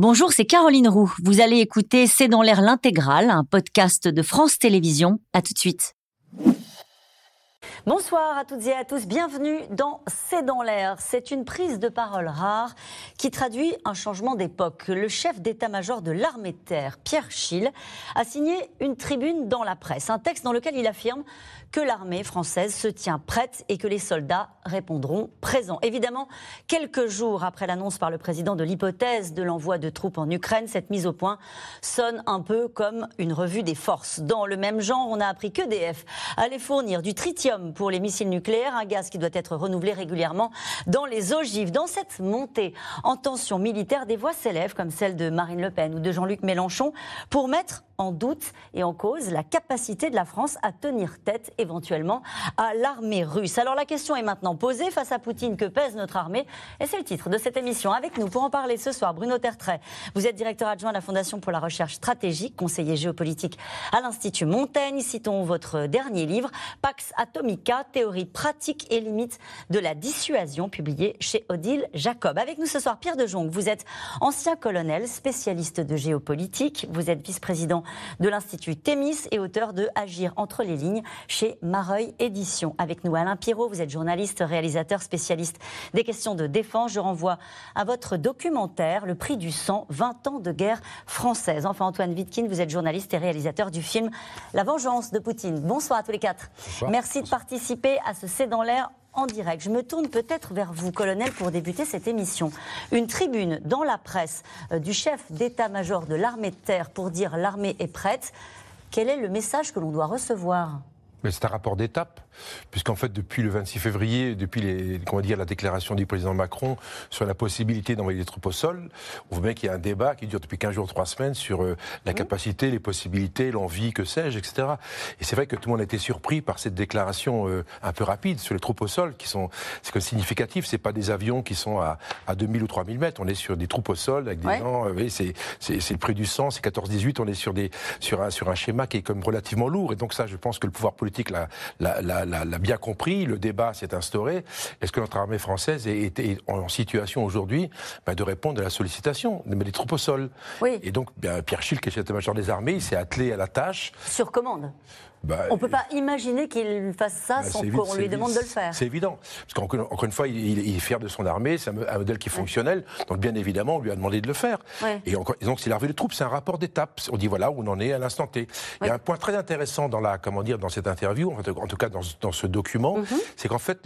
Bonjour, c'est Caroline Roux. Vous allez écouter C'est dans l'air l'intégrale, un podcast de France Télévisions. À tout de suite. Bonsoir à toutes et à tous, bienvenue dans C'est dans l'air. C'est une prise de parole rare qui traduit un changement d'époque. Le chef d'état-major de l'armée de terre, Pierre Schill, a signé une tribune dans la presse. Un texte dans lequel il affirme que l'armée française se tient prête et que les soldats répondront présents. Évidemment, quelques jours après l'annonce par le président de l'hypothèse de l'envoi de troupes en Ukraine, cette mise au point sonne un peu comme une revue des forces. Dans le même genre, on a appris qu'EDF allait fournir du tritium pour les missiles nucléaires, un gaz qui doit être renouvelé régulièrement dans les ogives. Dans cette montée en tension militaire, des voix s'élèvent comme celle de Marine Le Pen ou de Jean-Luc Mélenchon pour mettre en doute et en cause la capacité de la France à tenir tête éventuellement à l'armée russe. Alors la question est maintenant posée, face à Poutine, que pèse notre armée? Et c'est le titre de cette émission. Avec nous pour en parler ce soir, Bruno Tertrais. Vous êtes directeur adjoint de la Fondation pour la recherche stratégique, conseiller géopolitique à l'Institut Montaigne. Citons votre dernier livre, Pax Atomica, théorie pratique et limite de la dissuasion, publié chez Odile Jacob. Avec nous ce soir, Pierre de Jong. Vous êtes ancien colonel, spécialiste de géopolitique. Vous êtes vice-président de l'Institut Thémis et auteur de Agir entre les lignes chez Mareuil Éditions. Avec nous, Alain Pirot, vous êtes journaliste, réalisateur, spécialiste des questions de défense. Je renvoie à votre documentaire, Le prix du sang, 20 ans de guerre française. Enfin, Antoine Wittkin, vous êtes journaliste et réalisateur du film La vengeance de Poutine. Bonsoir à tous les quatre. Bonsoir. Merci de participer à ce C'est dans l'air en direct. Je me tourne peut-être vers vous, colonel, pour débuter cette émission. Une tribune dans la presse du chef d'état-major de l'armée de terre pour dire l'armée est prête. Quel est le message que l'on doit recevoir ? Mais c'est un rapport d'étape, puisqu'en fait, depuis le 26 février, depuis la déclaration du président Macron sur la possibilité d'envoyer des troupes au sol, on voit bien qu'il y a un débat qui dure depuis 15 jours, 3 semaines sur la capacité, les possibilités, l'envie, que sais-je, etc. Et c'est vrai que tout le monde a été surpris par cette déclaration un peu rapide sur les troupes au sol, c'est significatif, c'est pas des avions qui sont à 2000 ou 3000 mètres, on est sur des troupes au sol avec des gens, c'est le prix du sang, c'est 14-18, on est sur un schéma qui est comme relativement lourd, et donc ça, je pense que le pouvoir politique l'a bien compris, le débat s'est instauré. Est-ce que notre armée française est en situation aujourd'hui de répondre à la sollicitation, de mettre des troupes au sol? Oui. Et donc, Pierre Schill, qui est chef d'état-major des armées, il s'est attelé à la tâche. Sur commande. On ne peut pas imaginer qu'il fasse ça sans qu'on lui demande de le faire. C'est évident. Parce qu'encore une fois, il est fier de son armée, c'est un modèle qui est fonctionnel. Donc bien évidemment, on lui a demandé de le faire. Ouais. Et donc c'est l'arrivée de troupes, c'est un rapport d'étape. On dit voilà où on en est à l'instant T. Il y a un point très intéressant dans cette interview, en tout cas dans ce document, c'est qu'en fait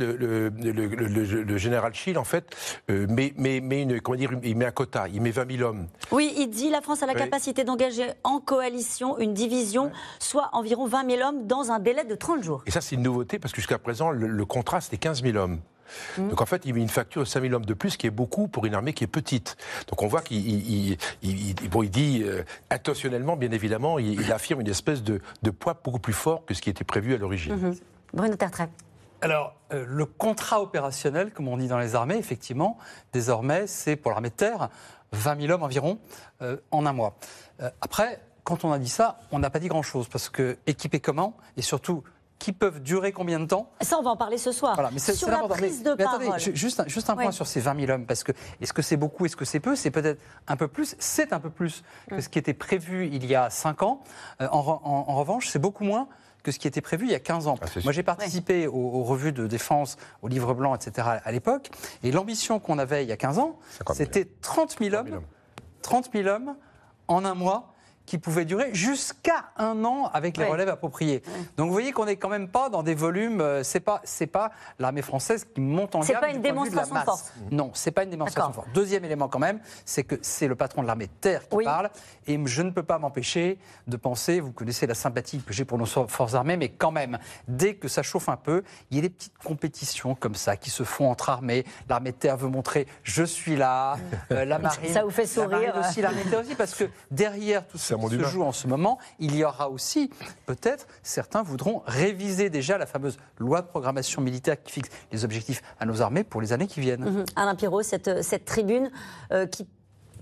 le général Schill en fait il met un quota, il met 20 000 hommes. Oui, il dit la France a la capacité d'engager en coalition une division, soit environ 20 000 hommes dans un délai de 30 jours. Et ça, c'est une nouveauté, parce que jusqu'à présent, le contrat, c'était 15 000 hommes. Donc en fait, il met une facture de 5 000 hommes de plus, qui est beaucoup pour une armée qui est petite. Donc on voit qu'il dit intentionnellement, bien évidemment, il affirme une espèce de poids beaucoup plus fort que ce qui était prévu à l'origine. Bruno Tertrais. Alors, le contrat opérationnel, comme on dit dans les armées, effectivement, désormais, c'est pour l'armée de terre 20 000 hommes environ en un mois. Après, quand on a dit ça, on n'a pas dit grand-chose, parce que équipés comment, et surtout, qui peuvent durer combien de temps? Ça, on va en parler ce soir. Voilà, mais sur la prise de parole. Attendez, juste un point sur ces 20 000 hommes, parce que est-ce que c'est beaucoup, est-ce que c'est peu? C'est peut-être un peu plus, c'est un peu plus que ce qui était prévu il y a 5 ans. En revanche, c'est beaucoup moins que ce qui était prévu il y a 15 ans. Moi, j'ai participé aux revues de défense, aux livres blancs, etc. à l'époque, et l'ambition qu'on avait il y a 15 ans, c'était 30 000 hommes en un mois, qui pouvait durer jusqu'à 1 an avec les relèves appropriées. Donc vous voyez qu'on n'est quand même pas dans des volumes, c'est pas l'armée française qui monte en gamme. C'est pas une démonstration de force. Non, c'est pas une démonstration de force. Deuxième élément quand même, c'est que c'est le patron de l'armée de terre qui parle, et je ne peux pas m'empêcher de penser, vous connaissez la sympathie que j'ai pour nos forces armées, mais quand même, dès que ça chauffe un peu, il y a des petites compétitions comme ça qui se font entre armées. L'armée de terre veut montrer, je suis là, la marine. Ça vous fait sourire. L'armée de terre aussi, parce que derrière tout ça, se joue en ce moment, il y aura aussi, peut-être, certains voudront réviser déjà la fameuse loi de programmation militaire qui fixe les objectifs à nos armées pour les années qui viennent. Alain Pirot, cette tribune qui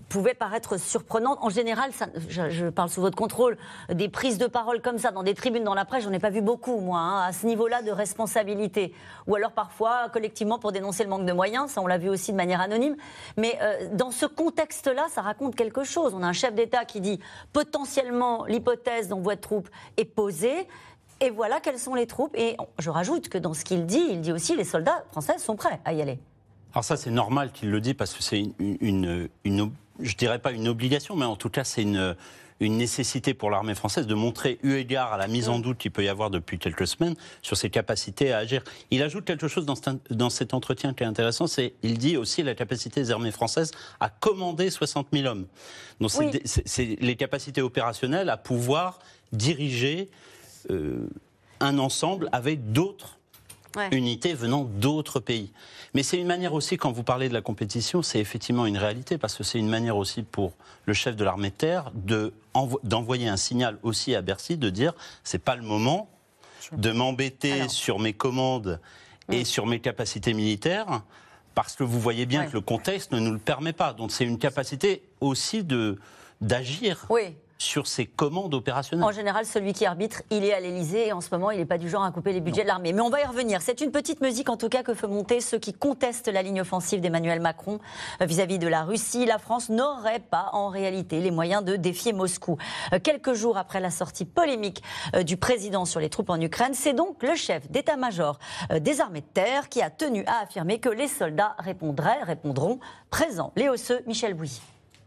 pouvait paraître surprenante. En général, je parle sous votre contrôle, des prises de parole comme ça dans des tribunes, dans la presse, j'en ai pas vu beaucoup, moi, à ce niveau-là de responsabilité. Ou alors parfois, collectivement, pour dénoncer le manque de moyens, ça on l'a vu aussi de manière anonyme. Mais dans ce contexte-là, ça raconte quelque chose. On a un chef d'État qui dit potentiellement l'hypothèse d'envoi de troupes est posée. Et voilà quelles sont les troupes. Et je rajoute que dans ce qu'il dit aussi les soldats français sont prêts à y aller. Alors ça, c'est normal qu'il le dise parce que c'est je dirais pas une obligation, mais en tout cas, c'est une nécessité pour l'armée française de montrer, eu égard à la mise en doute qu'il peut y avoir depuis quelques semaines, sur ses capacités à agir. Il ajoute quelque chose dans cet entretien qui est intéressant, il dit aussi la capacité des armées françaises à commander 60 000 hommes. Donc c'est les capacités opérationnelles à pouvoir diriger un ensemble avec d'autres unités venant d'autres pays. Mais c'est une manière aussi, quand vous parlez de la compétition, c'est effectivement une réalité, parce que c'est une manière aussi pour le chef de l'armée de terre d'envoyer un signal aussi à Bercy, de dire c'est pas le moment de m'embêter sur mes commandes et sur mes capacités militaires, parce que vous voyez bien que le contexte ne nous le permet pas. Donc c'est une capacité aussi d'agir. Sur ses commandes opérationnelles. En général, celui qui arbitre, il est à l'Élysée et en ce moment, il n'est pas du genre à couper les budgets de l'armée. Mais on va y revenir. C'est une petite musique, en tout cas, que font monter ceux qui contestent la ligne offensive d'Emmanuel Macron vis-à-vis de la Russie. La France n'aurait pas, en réalité, les moyens de défier Moscou. Quelques jours après la sortie polémique du président sur les troupes en Ukraine, c'est donc le chef d'état-major des armées de terre qui a tenu à affirmer que les soldats répondront présents. Léo Seu, Michel Bouilly.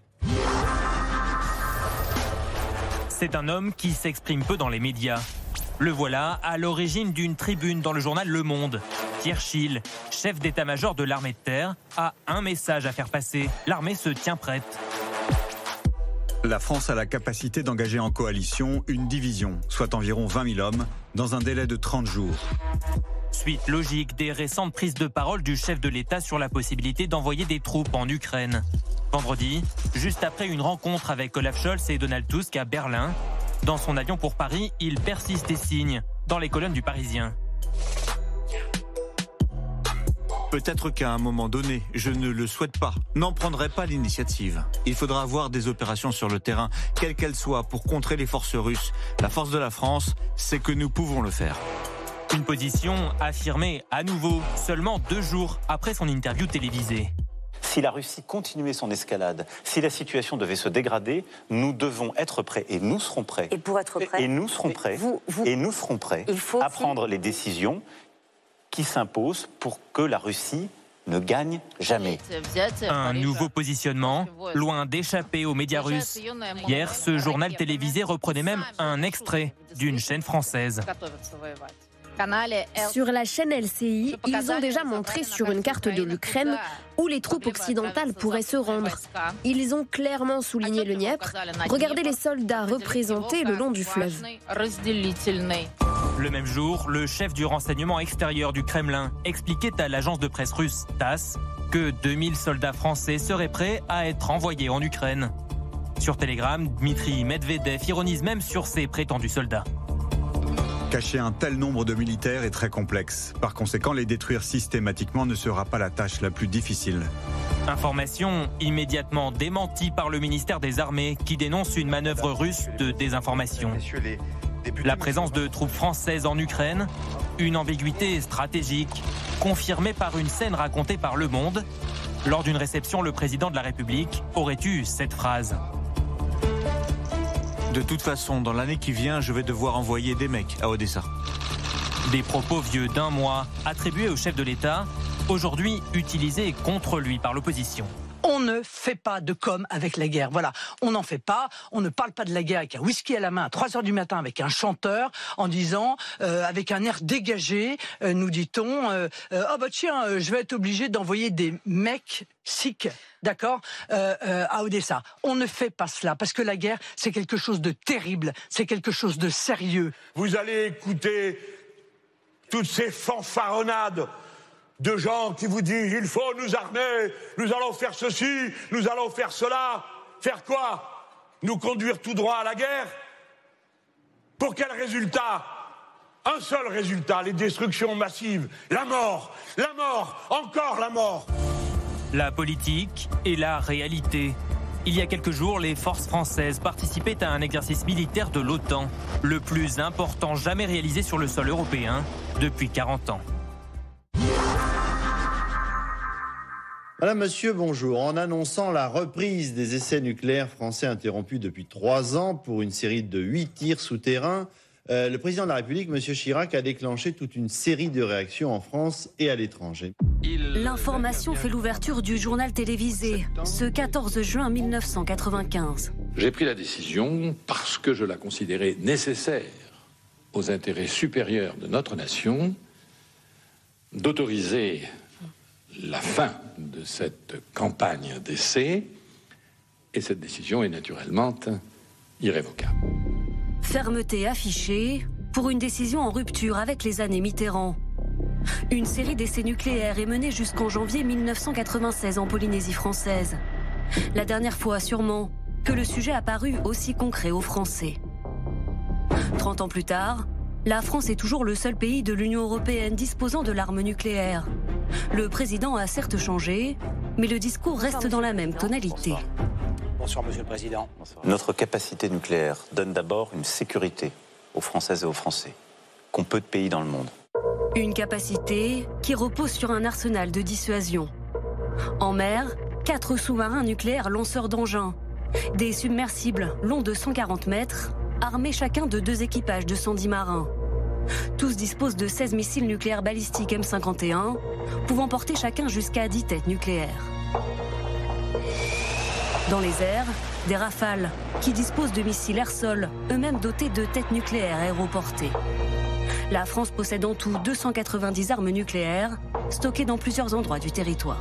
C'est un homme qui s'exprime peu dans les médias. Le voilà à l'origine d'une tribune dans le journal Le Monde. Pierre Schill, chef d'état-major de l'armée de terre, a un message à faire passer. L'armée se tient prête. La France a la capacité d'engager en coalition une division, soit environ 20 000 hommes, dans un délai de 30 jours. Suite logique des récentes prises de parole du chef de l'État sur la possibilité d'envoyer des troupes en Ukraine. Vendredi, juste après une rencontre avec Olaf Scholz et Donald Tusk à Berlin, dans son avion pour Paris, il persiste des signes dans les colonnes du Parisien. Peut-être qu'à un moment donné, je ne le souhaite pas, n'en prendrai pas l'initiative. Il faudra avoir des opérations sur le terrain, quelles qu'elles soient, pour contrer les forces russes. La force de la France, c'est que nous pouvons le faire. Une position affirmée à nouveau, seulement 2 jours après son interview télévisée. Si la Russie continuait son escalade, si la situation devait se dégrader, nous devons être prêts et nous serons prêts. Et pour être prêts, et nous serons prêts. Et nous serons prêts à prendre les décisions qui s'imposent pour que la Russie ne gagne jamais. Un nouveau positionnement, loin d'échapper aux médias russes. Hier, ce journal télévisé reprenait même un extrait d'une chaîne française. Sur la chaîne LCI, ils ont déjà montré sur une carte de l'Ukraine où les troupes occidentales pourraient se rendre. Ils ont clairement souligné le Dniepr. Regardez les soldats représentés le long du fleuve. Le même jour, le chef du renseignement extérieur du Kremlin expliquait à l'agence de presse russe TASS que 2000 soldats français seraient prêts à être envoyés en Ukraine. Sur Telegram, Dmitri Medvedev ironise même sur ces prétendus soldats. Cacher un tel nombre de militaires est très complexe. Par conséquent, les détruire systématiquement ne sera pas la tâche la plus difficile. Information immédiatement démentie par le ministère des Armées qui dénonce une manœuvre russe de désinformation. La présence de troupes françaises en Ukraine, une ambiguïté stratégique, confirmée par une scène racontée par Le Monde. Lors d'une réception, le président de la République aurait eu cette phrase. De toute façon, dans l'année qui vient, je vais devoir envoyer des mecs à Odessa. Des propos vieux d'1 mois, attribués au chef de l'État, aujourd'hui utilisés contre lui par l'opposition. On ne fait pas de com avec la guerre. Voilà, on n'en fait pas. On ne parle pas de la guerre avec un whisky à la main à 3h du matin avec un chanteur en disant, avec un air dégagé, nous dit-on, ah bah tiens, je vais être obligé d'envoyer des mecs sikhs, d'accord, à Odessa. On ne fait pas cela parce que la guerre, c'est quelque chose de terrible, c'est quelque chose de sérieux. Vous allez écouter toutes ces fanfaronnades de gens qui vous disent « il faut nous armer, nous allons faire ceci, nous allons faire cela ». Faire quoi? Nous conduire tout droit à la guerre? Pour quel résultat? Un seul résultat, les destructions massives, la mort, encore la mort. La politique et la réalité. Il y a quelques jours, les forces françaises participaient à un exercice militaire de l'OTAN, le plus important jamais réalisé sur le sol européen depuis 40 ans. Madame, monsieur, bonjour. En annonçant la reprise des essais nucléaires français interrompus depuis 3 ans pour une série de 8 tirs souterrains, le président de la République, M. Chirac, a déclenché toute une série de réactions en France et à l'étranger. L'information fait l'ouverture du journal télévisé, ce 14 juin 1995. J'ai pris la décision parce que je la considérais nécessaire aux intérêts supérieurs de notre nation d'autoriser la fin de cette campagne d'essai, et cette décision est naturellement irrévocable. Fermeté affichée pour une décision en rupture avec les années Mitterrand. Une série d'essais nucléaires est menée jusqu'en janvier 1996 en Polynésie française. La dernière fois, sûrement, que le sujet a paru aussi concret aux Français. 30 ans plus tard, la France est toujours le seul pays de l'Union européenne disposant de l'arme nucléaire. Le président a certes changé, mais le discours reste dans la même tonalité. Bonsoir, Monsieur le Président. Bonsoir. Notre capacité nucléaire donne d'abord une sécurité aux Françaises et aux Français, qu'ont peu de pays dans le monde. Une capacité qui repose sur un arsenal de dissuasion. En mer, 4 sous-marins nucléaires lanceurs d'engins, des submersibles longs de 140 mètres, armés chacun de 2 équipages de 110 marins. Tous disposent de 16 missiles nucléaires balistiques M51, pouvant porter chacun jusqu'à 10 têtes nucléaires. Dans les airs, des Rafales, qui disposent de missiles air-sol, eux-mêmes dotés de têtes nucléaires aéroportées. La France possède en tout 290 armes nucléaires, stockées dans plusieurs endroits du territoire.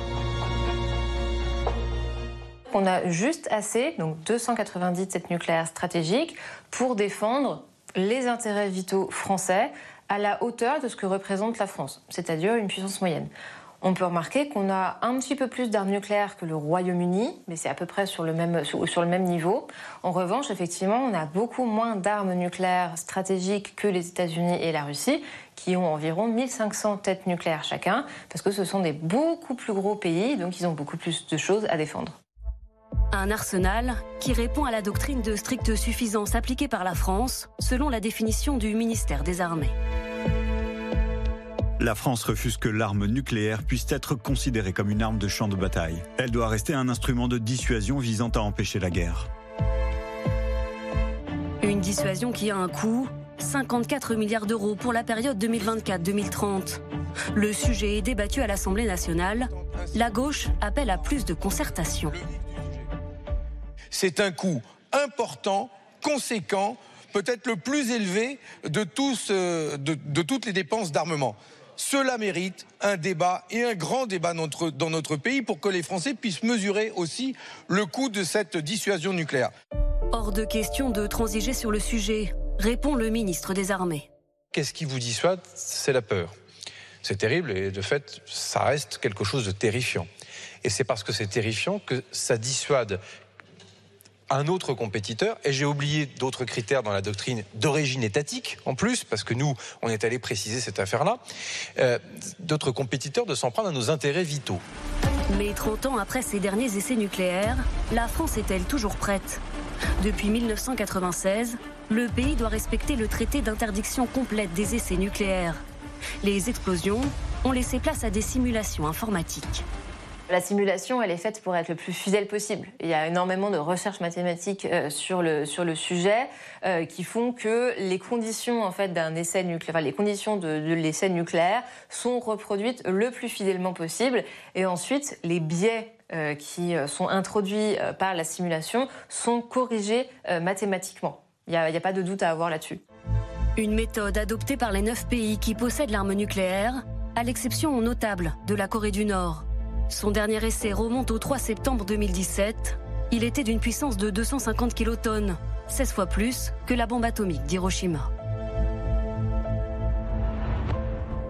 On a juste assez, donc 290 têtes nucléaires stratégiques, pour défendre les intérêts vitaux français à la hauteur de ce que représente la France, c'est-à-dire une puissance moyenne. On peut remarquer qu'on a un petit peu plus d'armes nucléaires que le Royaume-Uni, mais c'est à peu près sur le même niveau. En revanche, effectivement, on a beaucoup moins d'armes nucléaires stratégiques que les États-Unis et la Russie, qui ont environ 1500 têtes nucléaires chacun, parce que ce sont des beaucoup plus gros pays, donc ils ont beaucoup plus de choses à défendre. Un arsenal qui répond à la doctrine de stricte suffisance appliquée par la France, selon la définition du ministère des Armées. La France refuse que l'arme nucléaire puisse être considérée comme une arme de champ de bataille. Elle doit rester un instrument de dissuasion visant à empêcher la guerre. Une dissuasion qui a un coût, 54 milliards d'euros pour la période 2024-2030. Le sujet est débattu à l'Assemblée nationale. La gauche appelle à plus de concertation. C'est un coût important, conséquent, peut-être le plus élevé de toutes les dépenses d'armement. Cela mérite un débat et un grand débat dans notre pays pour que les Français puissent mesurer aussi le coût de cette dissuasion nucléaire. Hors de question de transiger sur le sujet, répond le ministre des Armées. Qu'est-ce qui vous dissuade? C'est la peur. C'est terrible et de fait, ça reste quelque chose de terrifiant. Et c'est parce que c'est terrifiant que ça dissuade un autre compétiteur, et j'ai oublié d'autres critères dans la doctrine d'origine étatique, en plus, parce que nous, on est allé préciser cette affaire-là, d'autres compétiteurs de s'en prendre à nos intérêts vitaux. Mais 30 ans après ces derniers essais nucléaires, la France est-elle toujours prête? Depuis 1996, le pays doit respecter le traité d'interdiction complète des essais nucléaires. Les explosions ont laissé place à des simulations informatiques. La simulation, elle est faite pour être le plus fidèle possible. Il y a énormément de recherches mathématiques sur le sujet qui font que les conditions en fait d'un essai nucléaire, les conditions de l'essai nucléaire sont reproduites le plus fidèlement possible. Et ensuite, les biais qui sont introduits par la simulation sont corrigés mathématiquement. Il n'y a pas de doute à avoir là-dessus. Une méthode adoptée par les 9 pays qui possèdent l'arme nucléaire, à l'exception notable de la Corée du Nord. Son dernier essai remonte au 3 septembre 2017. Il était d'une puissance de 250 kilotonnes, 16 fois plus que la bombe atomique d'Hiroshima.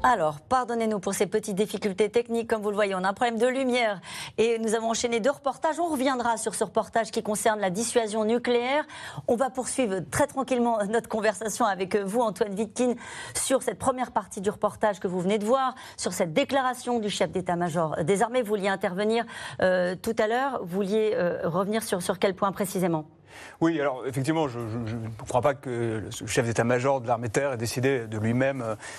Alors, pardonnez-nous pour ces petites difficultés techniques. Comme vous le voyez, on a un problème de lumière et nous avons enchaîné 2 reportages. On reviendra sur ce reportage qui concerne la dissuasion nucléaire. On va poursuivre très tranquillement notre conversation avec vous, Antoine Wittkin, sur cette première partie du reportage que vous venez de voir, sur cette déclaration du chef d'état-major des armées. Vous vouliez intervenir tout à l'heure. Vous vouliez revenir sur quel point précisément ? Oui, alors effectivement, je ne crois pas que le chef d'état-major de l'armée de terre ait décidé de lui-même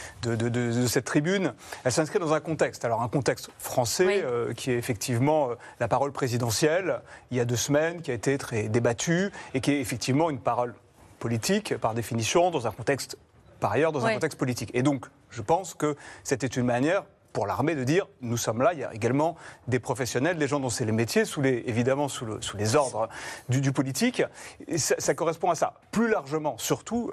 de cette tribune. Elle s'inscrit dans un contexte. Alors un contexte français qui est effectivement la parole présidentielle, il y a 2 semaines, qui a été très débattue et qui est effectivement une parole politique, par définition, dans un contexte, par ailleurs, dans un contexte politique. Et donc, je pense que c'était une manière pour l'armée de dire, nous sommes là, il y a également des professionnels, des gens dont c'est les métiers, évidemment sous les ordres du politique. Et ça correspond à ça. Plus largement, surtout,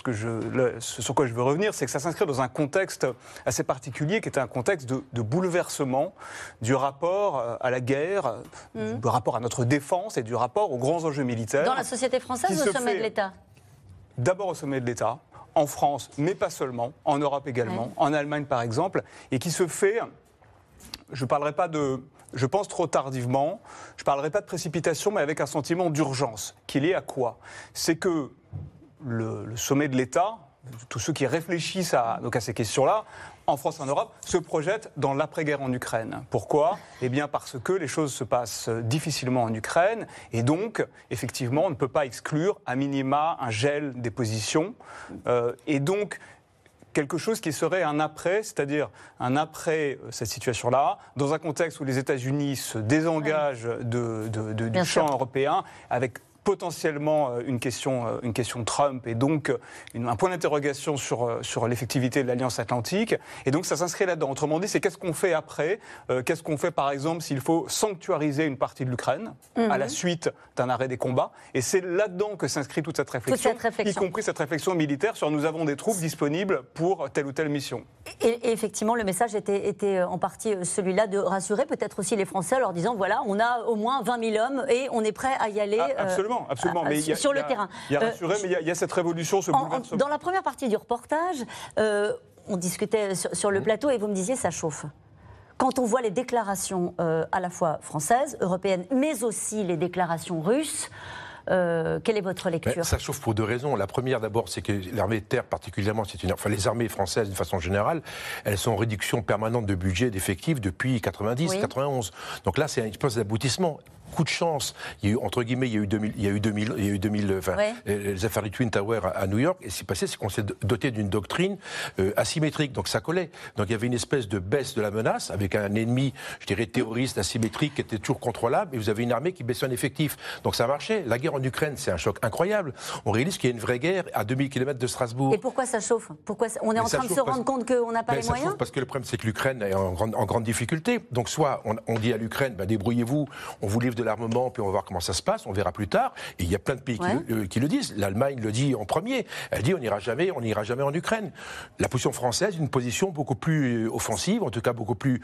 ce sur quoi je veux revenir, c'est que ça s'inscrit dans un contexte assez particulier, qui est un contexte de bouleversement du rapport à la guerre, du rapport à notre défense et du rapport aux grands enjeux militaires. Dans la société française ou au sommet de l'État ? D'abord au sommet de l'État, en France, mais pas seulement, en Europe également, en Allemagne par exemple, et qui se fait, je ne parlerai pas je pense trop tardivement, je ne parlerai pas de précipitation, mais avec un sentiment d'urgence, qui est lié à quoi ? C'est que le sommet de l'État, tous ceux qui réfléchissent à ces questions-là, en France et en Europe, se projettent dans l'après-guerre en Ukraine. Pourquoi ? Eh bien parce que les choses se passent difficilement en Ukraine et donc, effectivement, on ne peut pas exclure, à minima, un gel des positions et donc quelque chose qui serait un après, c'est-à-dire un après cette situation-là, dans un contexte où les États-Unis se désengagent du champ européen avec potentiellement une question Trump et donc un point d'interrogation sur l'effectivité de l'Alliance Atlantique. Et donc ça s'inscrit là-dedans. Autrement dit, c'est qu'est-ce qu'on fait après ? Qu'est-ce qu'on fait par exemple s'il faut sanctuariser une partie de l'Ukraine à la suite d'un arrêt des combats ? Et c'est là-dedans que s'inscrit toute cette réflexion, y compris cette réflexion militaire sur nous avons des troupes disponibles pour telle ou telle mission. Et effectivement, le message était en partie celui-là de rassurer peut-être aussi les Français en leur disant voilà, on a au moins 20 000 hommes et on est prêt à y aller. Absolument. Mais sur le terrain. Il y a rassuré, mais il y a cette révolution, ce bouleversement. Dans la première partie du reportage, on discutait sur le plateau et vous me disiez ça chauffe. Quand on voit les déclarations à la fois françaises, européennes, mais aussi les déclarations russes, quelle est votre lecture ? Ça chauffe pour 2 raisons. La première, d'abord, c'est que l'armée de terre, particulièrement, les armées françaises, d'une façon générale, elles sont en réduction permanente de budget et d'effectifs depuis 90, 91. Donc là, c'est une espèce d'aboutissement. Coup de chance, il y a eu, entre guillemets, il y a eu 2000, les affaires du Twin Tower à New York, et ce qui s'est passé, c'est qu'on s'est doté d'une doctrine asymétrique, donc ça collait. Donc il y avait une espèce de baisse de la menace, avec un ennemi, je dirais, terroriste, asymétrique, qui était toujours contrôlable, et vous avez une armée qui baissait en effectif. Donc ça marchait. La guerre en Ukraine, c'est un choc incroyable. On réalise qu'il y a une vraie guerre à 2000 km de Strasbourg. Et pourquoi ça chauffe ? On est en train de se rendre compte qu'on n'a pas les moyens ? Parce que le problème, c'est que l'Ukraine est en grande difficulté. Donc soit on dit à l'Ukraine, débrouillez-vous, on vous livre de l'armement, puis on va voir comment ça se passe, on verra plus tard. Et il y a plein de pays qui le disent. L'Allemagne le dit en premier. Elle dit on n'ira jamais en Ukraine. La position française, une position beaucoup plus offensive, en tout cas beaucoup plus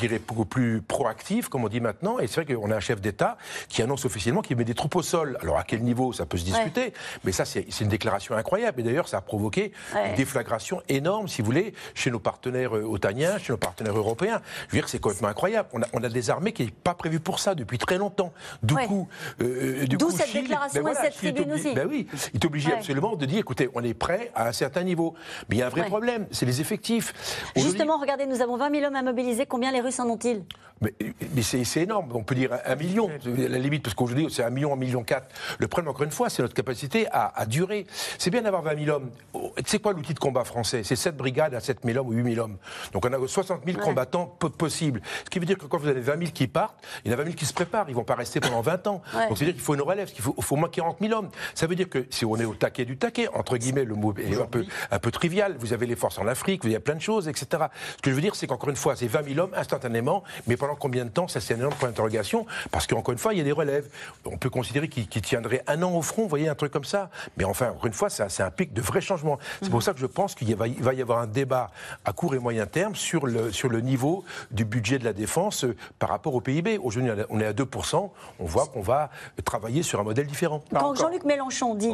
proactive, comme on dit maintenant. Et c'est vrai qu'on a un chef d'État qui annonce officiellement qu'il met des troupes au sol. Alors à quel niveau, ça peut se discuter, mais ça c'est une déclaration incroyable. Et d'ailleurs, ça a provoqué une déflagration énorme, si vous voulez, chez nos partenaires otaniens, chez nos partenaires européens. Je veux dire que c'est complètement incroyable. On a des armées qui n'est pas prévues pour ça depuis très longtemps. D'où cette déclaration et cette tribune aussi. Oui, il est obligé absolument de dire, écoutez, on est prêt à un certain niveau. Mais il y a un vrai problème, c'est les effectifs. Justement, regardez, nous avons 20 000 hommes à mobiliser. Combien les Russes en ont-ils ? Mais c'est énorme. On peut dire 1 million, à la limite, parce qu'aujourd'hui, c'est 1 million, 1,4 million. Le problème, encore une fois, c'est notre capacité à durer. C'est bien d'avoir 20 000 hommes. C'est quoi l'outil de combat français ? C'est 7 brigades à 7 000 hommes ou 8 000 hommes. Donc on a 60 000 combattants possibles. Ce qui veut dire que quand vous avez 20 000 qui partent, il y en a 20 000 qui se préparent. Ils ne vont pas rester pendant 20 ans. Donc c'est-à-dire qu'il faut une relève, qu'il faut au moins 40 000 hommes. Ça veut dire que si on est au taquet du taquet, entre guillemets, le mot est un peu trivial, vous avez les forces en Afrique, il y a plein de choses, etc. Ce que je veux dire, c'est qu'encore une fois, c'est 20 000 hommes instantanément, mais pendant combien de temps ? Ça, c'est un énorme point d'interrogation, parce qu'encore une fois, il y a des relèves. On peut considérer qu'ils tiendraient 1 an au front, vous voyez, un truc comme ça. Mais enfin, encore une fois, c'est un pic de vrais changements. C'est pour ça que je pense qu'il va y avoir un débat à court et moyen terme sur le niveau du budget de la défense par rapport au PIB. Aujourd'hui, on est à 2%. maintenant, on voit qu'on va travailler sur un modèle différent. Quand Jean-Luc Mélenchon dit,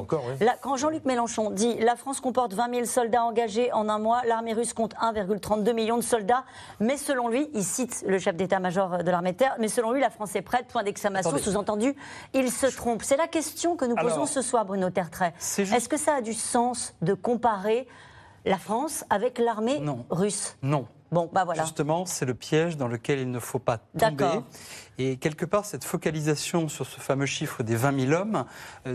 la France comporte 20 000 soldats engagés en un mois, l'armée russe compte 1,32 million de soldats, mais selon lui, il cite le chef d'état-major de l'armée de terre, mais selon lui, la France est prête, point d'exclamation, sous-entendu, il se trompe. C'est la question que nous posons ce soir, Bruno Tertrais. Est-ce que ça a du sens de comparer la France avec l'armée russe? Non. Bon, bah voilà. Justement, c'est le piège dans lequel il ne faut pas tomber. Et quelque part, cette focalisation sur ce fameux chiffre des 20 000 hommes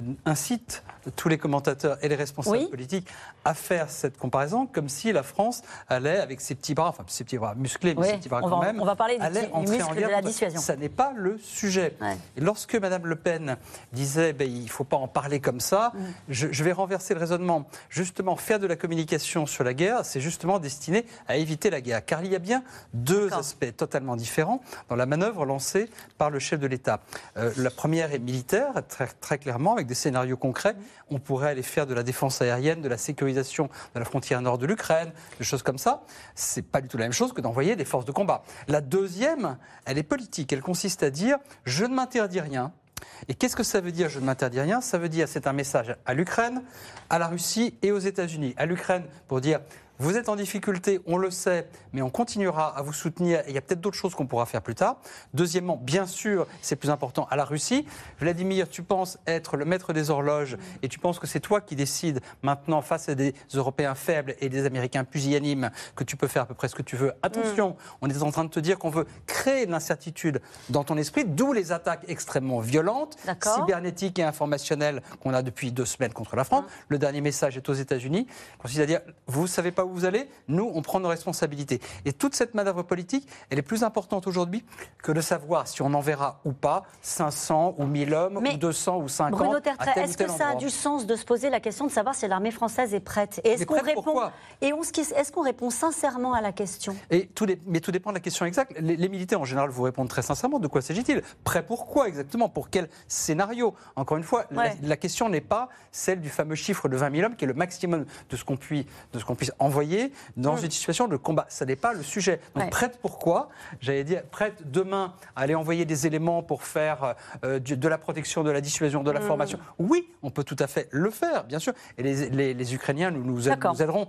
incite tous les commentateurs et les responsables politiques à faire cette comparaison comme si la France allait, avec ses petits bras musclés, mais ses petits bras quand même, on va parler allait entrer en guerre. De la dissuasion. Ça n'est pas le sujet. Et lorsque Mme Le Pen disait il ne faut pas en parler comme ça, je vais renverser le raisonnement. Justement, faire de la communication sur la guerre, c'est justement destiné à éviter la guerre. Car il y a bien deux aspects totalement différents dans la manœuvre lancée par le chef de l'État. La première est militaire, très, très clairement, avec des scénarios concrets. On pourrait aller faire de la défense aérienne, de la sécurisation de la frontière nord de l'Ukraine, des choses comme ça. C'est pas du tout la même chose que d'envoyer des forces de combat. La deuxième, elle est politique. Elle consiste à dire « je ne m'interdis rien ». Et qu'est-ce que ça veut dire, je ne m'interdis rien? Ça veut dire, c'est un message à l'Ukraine, à la Russie et aux États-Unis. À l'Ukraine, pour dire, vous êtes en difficulté, on le sait, mais on continuera à vous soutenir et il y a peut-être d'autres choses qu'on pourra faire plus tard. Deuxièmement, bien sûr, c'est plus important, à la Russie. Vladimir, tu penses être le maître des horloges et tu penses que c'est toi qui décides maintenant, face à des Européens faibles et des Américains pusillanimes, que tu peux faire à peu près ce que tu veux. Attention, on est en train de te dire qu'on veut créer de l'incertitude dans ton esprit, d'où les attaques extrêmement violentes, cybernétiques et informationnelles qu'on a depuis 2 semaines contre la France. Le dernier message est aux États-Unis, consiste à dire, vous ne savez pas où vous allez, nous, on prend nos responsabilités. Et toute cette manœuvre politique, elle est plus importante aujourd'hui que de savoir si on enverra ou pas 500 ou 1000 hommes, ou 200 ou 50. Bruno Tertrais, est-ce que ça a du sens de se poser la question de savoir si l'armée française est prête? Et est-ce qu'on répond, est-ce qu'on répond sincèrement à la question? Mais tout dépend de la question exacte. Les militaires, en général, vous répondent très sincèrement. De quoi s'agit-il? Prêt pour quoi exactement? Pour quel scénario? Encore une fois, la question n'est pas celle du fameux chiffre de 20 000 hommes, qui est le maximum de ce qu'on puisse envoyer dans une situation de combat. Ça n'est pas le sujet. Donc prête pourquoi? J'allais dire prête demain à aller envoyer des éléments pour faire de la protection, de la dissuasion, de la formation. Oui, on peut tout à fait le faire, bien sûr. Et les Ukrainiens nous aideront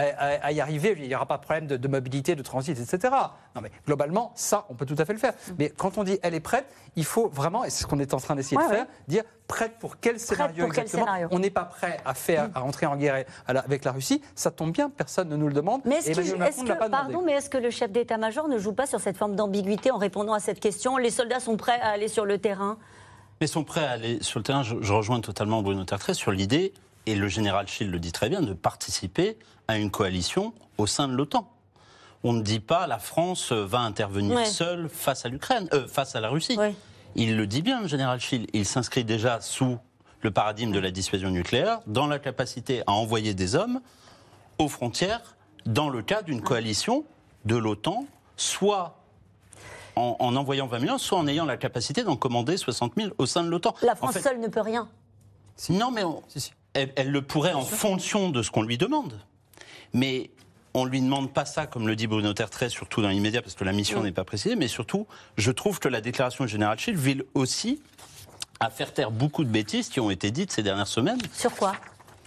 à y arriver. Il n'y aura pas de problème de mobilité, de transit, etc. Non, mais globalement, ça, on peut tout à fait le faire. Mais quand on dit elle est prête, il faut vraiment, et c'est ce qu'on est en train d'essayer de faire, dire prête pour quel scénario exactement. On n'est pas prêt à rentrer en guerre avec la Russie. Ça tombe bien, personne ne nous le demande. Mais est-ce que le chef d'état-major ne joue pas sur cette forme d'ambiguïté en répondant à cette question? Les soldats sont prêts à aller sur le terrain? Mais sont prêts à aller sur le terrain. Je rejoins totalement Bruno Tertrais sur l'idée, et le général Schill le dit très bien, de participer à une coalition au sein de l'OTAN. On ne dit pas la France va intervenir seule face à l'Ukraine, face à la Russie. Il le dit bien, le général Schill. Il s'inscrit déjà sous le paradigme de la dissuasion nucléaire, dans la capacité à envoyer des hommes aux frontières, dans le cas d'une coalition de l'OTAN, soit en envoyant 20 000, soit en ayant la capacité d'en commander 60 000 au sein de l'OTAN. La France seule ne peut rien. Non, mais elle le pourrait en fonction de ce qu'on lui demande. Mais on ne lui demande pas ça, comme le dit Bruno Tertrais, surtout dans l'immédiat, parce que la mission n'est pas précisée, mais surtout, je trouve que la déclaration du général Schill vise aussi à faire taire beaucoup de bêtises qui ont été dites ces dernières semaines. Sur quoi ?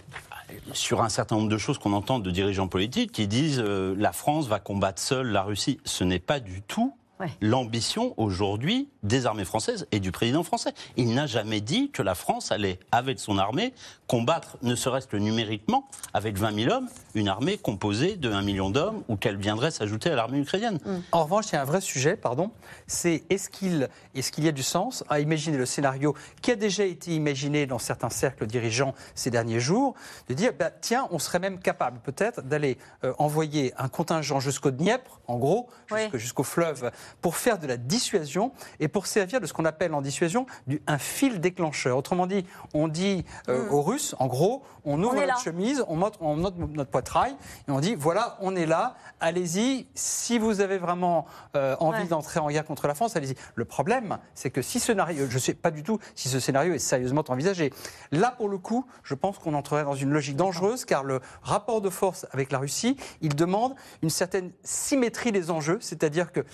Sur un certain nombre de choses qu'on entend de dirigeants politiques qui disent la France va combattre seule la Russie. Ce n'est pas du tout l'ambition aujourd'hui des armées françaises et du président français. Il n'a jamais dit que la France allait, avec son armée, combattre, ne serait-ce que numériquement, avec 20 000 hommes, une armée composée de 1 million d'hommes ou qu'elle viendrait s'ajouter à l'armée ukrainienne. En revanche, il y a un vrai sujet, c'est est-ce qu'il y a du sens à imaginer le scénario qui a déjà été imaginé dans certains cercles dirigeants ces derniers jours, de dire, tiens, on serait même capable peut-être d'aller envoyer un contingent jusqu'au Dniepr, en gros, jusqu'au fleuve, pour faire de la dissuasion et pour servir de ce qu'on appelle en dissuasion un fil déclencheur. Autrement dit, on dit aux Russes, en gros, on ouvre notre chemise, on monte notre poitrail et on dit, voilà, on est là, allez-y, si vous avez vraiment envie d'entrer en guerre contre la France, allez-y. Le problème, c'est que si scénario, je ne sais pas du tout si ce scénario est sérieusement envisagé. Là, pour le coup, je pense qu'on entrerait dans une logique dangereuse, car le rapport de force avec la Russie, il demande une certaine symétrie des enjeux, c'est-à-dire que, on va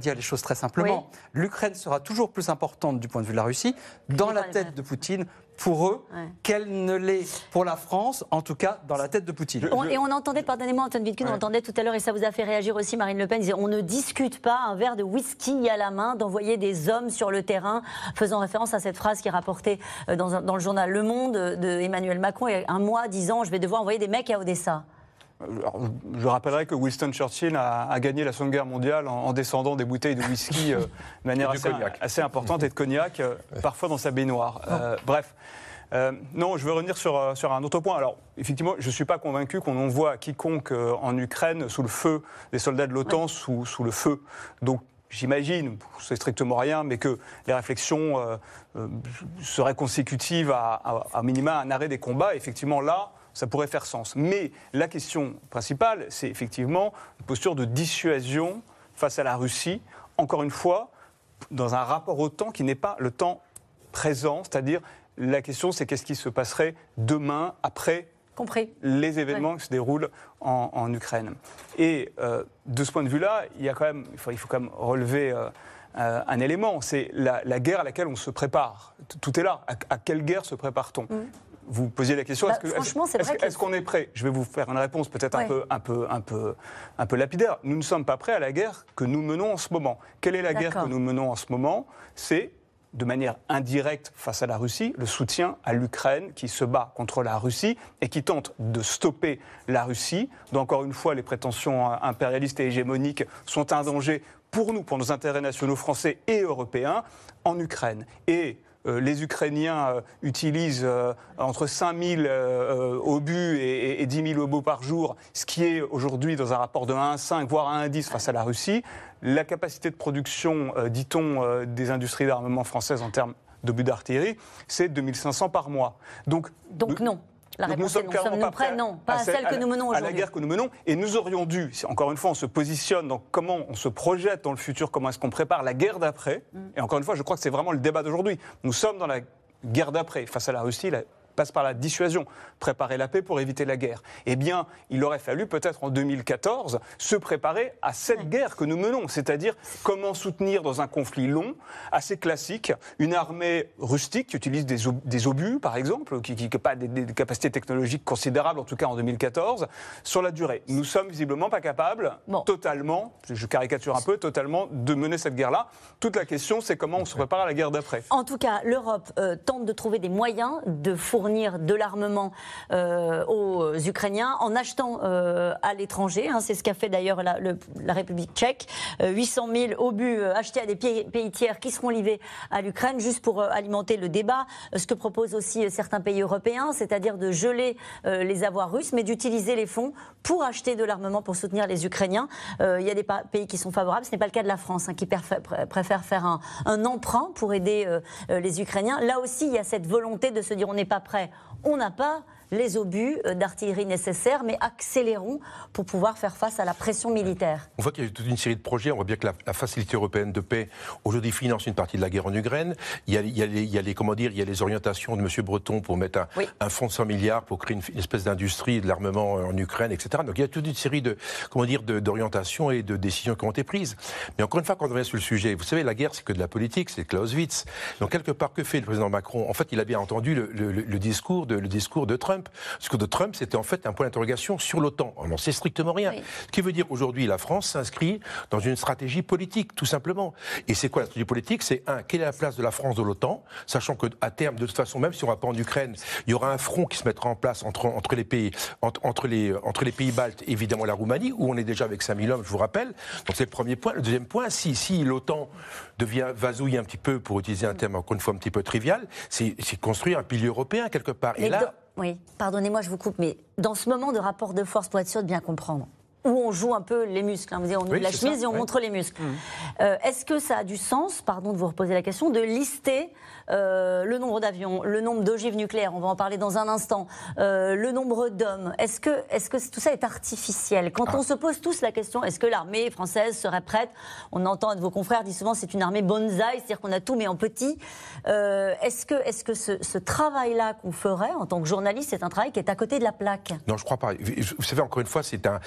dire les choses très simplement. L'Ukraine sera toujours plus importante du point de vue de la Russie dans la tête de Poutine. Pour eux, qu'elle ne l'est pour la France, en tout cas dans la tête de Poutine. Et on entendait, pardonnez-moi Antoine Wittgen, on entendait tout à l'heure, et ça vous a fait réagir aussi Marine Le Pen, disait, on ne discute pas un verre de whisky à la main d'envoyer des hommes sur le terrain, faisant référence à cette phrase qui est rapportée dans le journal Le Monde de Emmanuel Macron il y a un mois, disant je vais devoir envoyer des mecs à Odessa. Alors, je rappellerai que Winston Churchill a gagné la Seconde Guerre mondiale en descendant des bouteilles de whisky de manière assez importante et de cognac, parfois dans sa baignoire. Bref. Non, je veux revenir sur un autre point. Alors, effectivement, je ne suis pas convaincu qu'on envoie quiconque en Ukraine sous le feu des soldats de l'OTAN, sous le feu. Donc, j'imagine, c'est strictement rien, mais que les réflexions seraient consécutives à minima un arrêt des combats. Effectivement, là, ça pourrait faire sens. Mais la question principale, c'est effectivement une posture de dissuasion face à la Russie, encore une fois, dans un rapport au temps qui n'est pas le temps présent, c'est-à-dire la question, c'est qu'est-ce qui se passerait demain, après les événements qui se déroulent en Ukraine. Et de ce point de vue-là, il faut quand même relever un élément, c'est la guerre à laquelle on se prépare. Tout est là. À quelle guerre se prépare-t-on ? Vous posiez la question, est-ce qu'on est prêt ? Je vais vous faire une réponse peut-être un peu lapidaire. Nous ne sommes pas prêts à la guerre que nous menons en ce moment. Quelle est la guerre que nous menons en ce moment ? C'est, de manière indirecte face à la Russie, le soutien à l'Ukraine qui se bat contre la Russie et qui tente de stopper la Russie, dont encore une fois les prétentions impérialistes et hégémoniques sont un danger pour nous, pour nos intérêts nationaux français et européens, en Ukraine. Et les Ukrainiens utilisent entre 5 000 obus et 10 000 obus par jour, ce qui est aujourd'hui dans un rapport de 1 à 5, voire 1 à 10 face à la Russie. La capacité de production, dit-on, des industries d'armement françaises en termes d'obus d'artillerie, c'est 2500 par mois. Donc non. La réponse est non. Sommes-nous prêts ? Non, pas à celle que nous menons aujourd'hui. À la guerre que nous menons. Et nous aurions dû, encore une fois, on se positionne dans comment on se projette dans le futur, comment est-ce qu'on prépare la guerre d'après. Et encore une fois, je crois que c'est vraiment le débat d'aujourd'hui. Nous sommes dans la guerre d'après. Face à la Russie, passe par la dissuasion, préparer la paix pour éviter la guerre. Eh bien, il aurait fallu peut-être en 2014 se préparer à cette guerre que nous menons, c'est-à-dire comment soutenir dans un conflit long, assez classique, une armée rustique qui utilise des obus, par exemple, qui n'a pas des capacités technologiques considérables, en tout cas en 2014, sur la durée. Nous sommes visiblement pas capables, totalement, je caricature un peu, totalement, de mener cette guerre-là. Toute la question, c'est comment on se prépare à la guerre d'après. En tout cas, l'Europe tente de trouver des moyens de fournir de l'armement aux Ukrainiens en achetant à l'étranger. C'est ce qu'a fait d'ailleurs la République tchèque. 800 000 obus achetés à des pays tiers qui seront livrés à l'Ukraine, juste pour alimenter le débat. Ce que proposent aussi certains pays européens, c'est-à-dire de geler les avoirs russes, mais d'utiliser les fonds pour acheter de l'armement pour soutenir les Ukrainiens. Il y a des pays qui sont favorables. Ce n'est pas le cas de la France, qui préfère faire un emprunt pour aider les Ukrainiens. Là aussi, il y a cette volonté de se dire on n'est pas prêt. On n'a pas les obus d'artillerie nécessaires, mais accélérons pour pouvoir faire face à la pression militaire. On voit qu'il y a toute une série de projets. On voit bien que la facilité européenne de paix aujourd'hui finance une partie de la guerre en Ukraine. Il y a les orientations de M. Breton pour mettre un fonds de 100 milliards pour créer une espèce d'industrie de l'armement en Ukraine, etc. Donc il y a toute une série d'orientations et de décisions qui ont été prises. Mais encore une fois, quand on revient sur le sujet, vous savez, la guerre, c'est que de la politique, c'est Clausewitz. Donc quelque part, que fait le président Macron ? En fait, il a bien entendu le discours de Trump. Le discours de Trump, c'était en fait un point d'interrogation sur l'OTAN. On n'en sait strictement rien. Ce qui veut dire aujourd'hui, la France s'inscrit dans une stratégie politique, tout simplement. Et c'est quoi la stratégie politique ? C'est quelle est la place de la France dans l'OTAN, sachant qu'à terme, de toute façon, même si on ne va pas en Ukraine, il y aura un front qui se mettra en place entre les pays baltes, évidemment la Roumanie, où on est déjà avec 5000 hommes, je vous rappelle. Donc c'est le premier point. Le deuxième point, si l'OTAN vasouille un petit peu, pour utiliser un terme encore une fois un petit peu trivial, c'est construire un pilier européen quelque part. Et là, oui, pardonnez-moi, je vous coupe, mais dans ce moment de rapport de force, pour être sûr de bien comprendre, où on joue un peu les muscles, vous dites, on ouvre la chemise et on montre les muscles. Est-ce que ça a du sens, pardon de vous reposer la question, de lister le nombre d'avions, le nombre d'ogives nucléaires, on va en parler dans un instant, le nombre d'hommes? Est-ce que tout ça est artificiel? Quand on se pose tous la question, est-ce que l'armée française serait prête? On entend un de vos confrères dire souvent c'est une armée bonsaï, c'est-à-dire qu'on a tout mais en petit. Est-ce que ce travail-là qu'on ferait en tant que journaliste, c'est un travail qui est à côté de la plaque? Non, je ne crois pas. Vous savez, encore une fois, le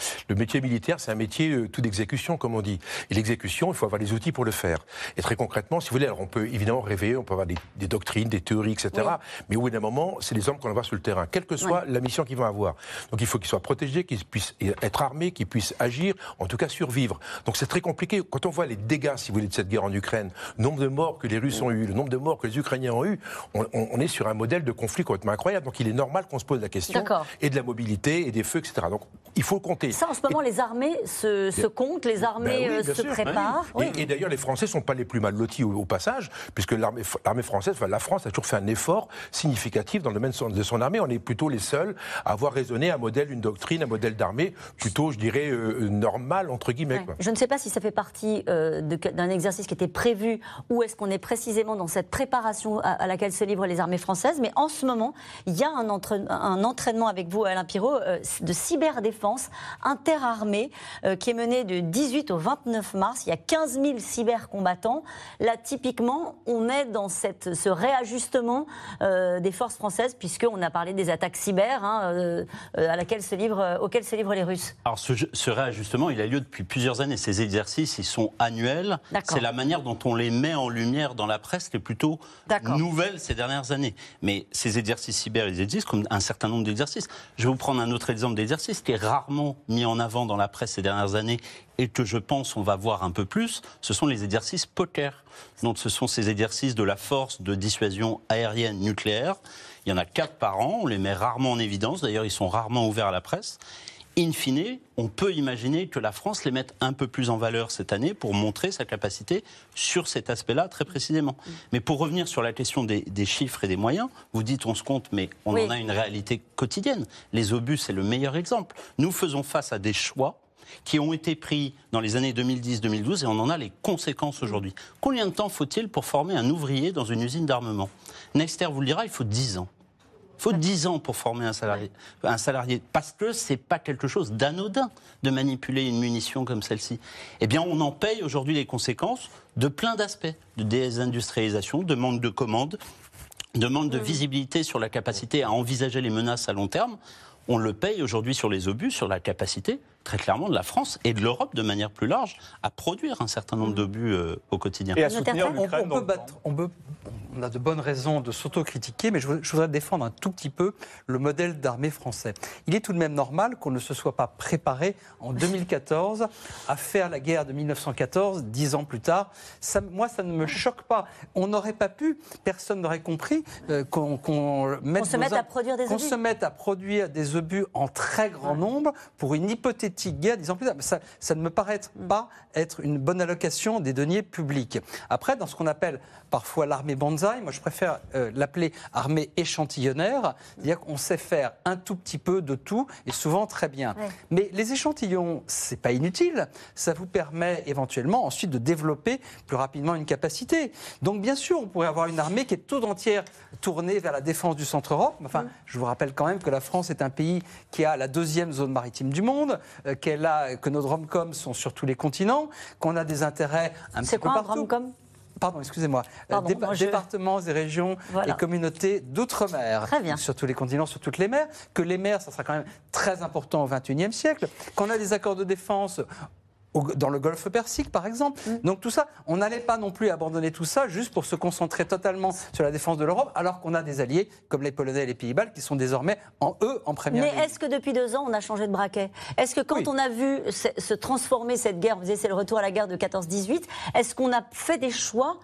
métier militaire, c'est un métier tout d'exécution, comme on dit. Et l'exécution, il faut avoir les outils pour le faire. Et très concrètement, si vous voulez, alors on peut évidemment rêver, on peut avoir des doctrines, des théories, etc. Oui. Mais au bout d'un moment, c'est les hommes qu'on va voir sur le terrain, quelle que soit la mission qu'ils vont avoir. Donc il faut qu'ils soient protégés, qu'ils puissent être armés, qu'ils puissent agir, en tout cas survivre. Donc c'est très compliqué. Quand on voit les dégâts, si vous voulez, de cette guerre en Ukraine, le nombre de morts que les Russes ont eu, le nombre de morts que les Ukrainiens ont eu, on est sur un modèle de conflit complètement incroyable. Donc il est normal qu'on se pose la question, et de la mobilité, et des feux, etc. Donc il faut le compter. Ça, en ce moment, les armées se comptent, les armées se préparent. Oui. Et d'ailleurs, les Français ne sont pas les plus mal lotis au passage, puisque l'armée française, la France a toujours fait un effort significatif dans le domaine de son armée. On est plutôt les seuls à avoir raisonné un modèle, une doctrine, un modèle d'armée plutôt, je dirais, normal, entre guillemets. Ouais. Je ne sais pas si ça fait partie d'un exercice qui était prévu, ou est-ce qu'on est précisément dans cette préparation à laquelle se livrent les armées françaises, mais en ce moment, il y a un entraînement avec vous, Alain Pirot, de cyberdéfense interarmée qui est mené du 18 au 29 mars. Il y a 15 000 cybercombattants. Là, typiquement, on est dans ce réajustement des forces françaises, puisqu'on a parlé des attaques cyber auxquelles se livrent les Russes. Alors, ce réajustement, il a lieu depuis plusieurs années. Ces exercices, ils sont annuels. C'est la manière dont on les met en lumière dans la presse qui est plutôt nouvelle ces dernières années. Mais ces exercices cyber, ils existent comme un certain nombre d'exercices. Je vais vous prendre un autre exemple d'exercice qui est rarement mis en avant dans la presse ces dernières années et que je pense on va voir un peu plus, ce sont les exercices Poker. Donc ce sont ces exercices de la force de dissuasion aérienne nucléaire. Il y en a 4 par an, on les met rarement en évidence, d'ailleurs ils sont rarement ouverts à la presse. In fine, on peut imaginer que la France les mette un peu plus en valeur cette année pour montrer sa capacité sur cet aspect-là très précisément. Mais pour revenir sur la question des chiffres et des moyens, vous dites on se compte, mais on en a une réalité quotidienne. Les obus, c'est le meilleur exemple. Nous faisons face à des choix qui ont été pris dans les années 2010-2012 et on en a les conséquences aujourd'hui. Combien de temps faut-il pour former un ouvrier dans une usine d'armement? Nexter vous le dira, il faut 10 ans. Il faut 10 ans pour former un salarié, parce que ce n'est pas quelque chose d'anodin de manipuler une munition comme celle-ci. Eh bien, on en paye aujourd'hui les conséquences de plein d'aspects, de désindustrialisation, de manque de commandes, de manque de visibilité sur la capacité à envisager les menaces à long terme. On le paye aujourd'hui sur les obus, sur la capacité, très clairement, de la France et de l'Europe de manière plus large, à produire un certain nombre d'obus au quotidien. Et à soutenir l'Ukraine. On a de bonnes raisons de s'autocritiquer, mais je voudrais défendre un tout petit peu le modèle d'armée français. Il est tout de même normal qu'on ne se soit pas préparé en 2014 à faire la guerre de 1914, 10 ans plus tard. Moi, ça ne me choque pas. On n'aurait pas pu, personne n'aurait compris qu'on se mette à produire des obus en très grand nombre pour une hypothétique guerre 10 ans plus tard. Ça ne me paraît pas être une bonne allocation des deniers publics. Après, dans ce qu'on appelle parfois l'armée banzai, moi je préfère l'appeler armée échantillonnaire, c'est-à-dire qu'on sait faire un tout petit peu de tout et souvent très bien. Ouais. Mais les échantillons, c'est pas inutile, ça vous permet éventuellement ensuite de développer plus rapidement une capacité. Donc bien sûr, on pourrait avoir une armée qui est tout entière tournée vers la défense du centre-Europe. Enfin, je vous rappelle quand même que la France est un pays qui a la 2e zone maritime du monde, que nos DROMCOM sont sur tous les continents, qu'on a des intérêts un petit peu partout. C'est quoi un DROMCOM ? Pardon, excusez-moi. Départements et régions et communautés d'outre-mer. Sur tous les continents, sur toutes les mers. Que les mers, ça sera quand même très important au XXIe siècle. Qu'on a des accords de défense dans le Golfe Persique, par exemple. Donc tout ça, on n'allait pas non plus abandonner tout ça juste pour se concentrer totalement sur la défense de l'Europe, alors qu'on a des alliés comme les Polonais et les Pays-Bas qui sont désormais en première ligne. Mais est-ce que depuis 2 ans, on a changé de braquet? Est-ce que quand on a vu se transformer cette guerre, vous disiez c'est le retour à la guerre de 14-18, est-ce qu'on a fait des choix,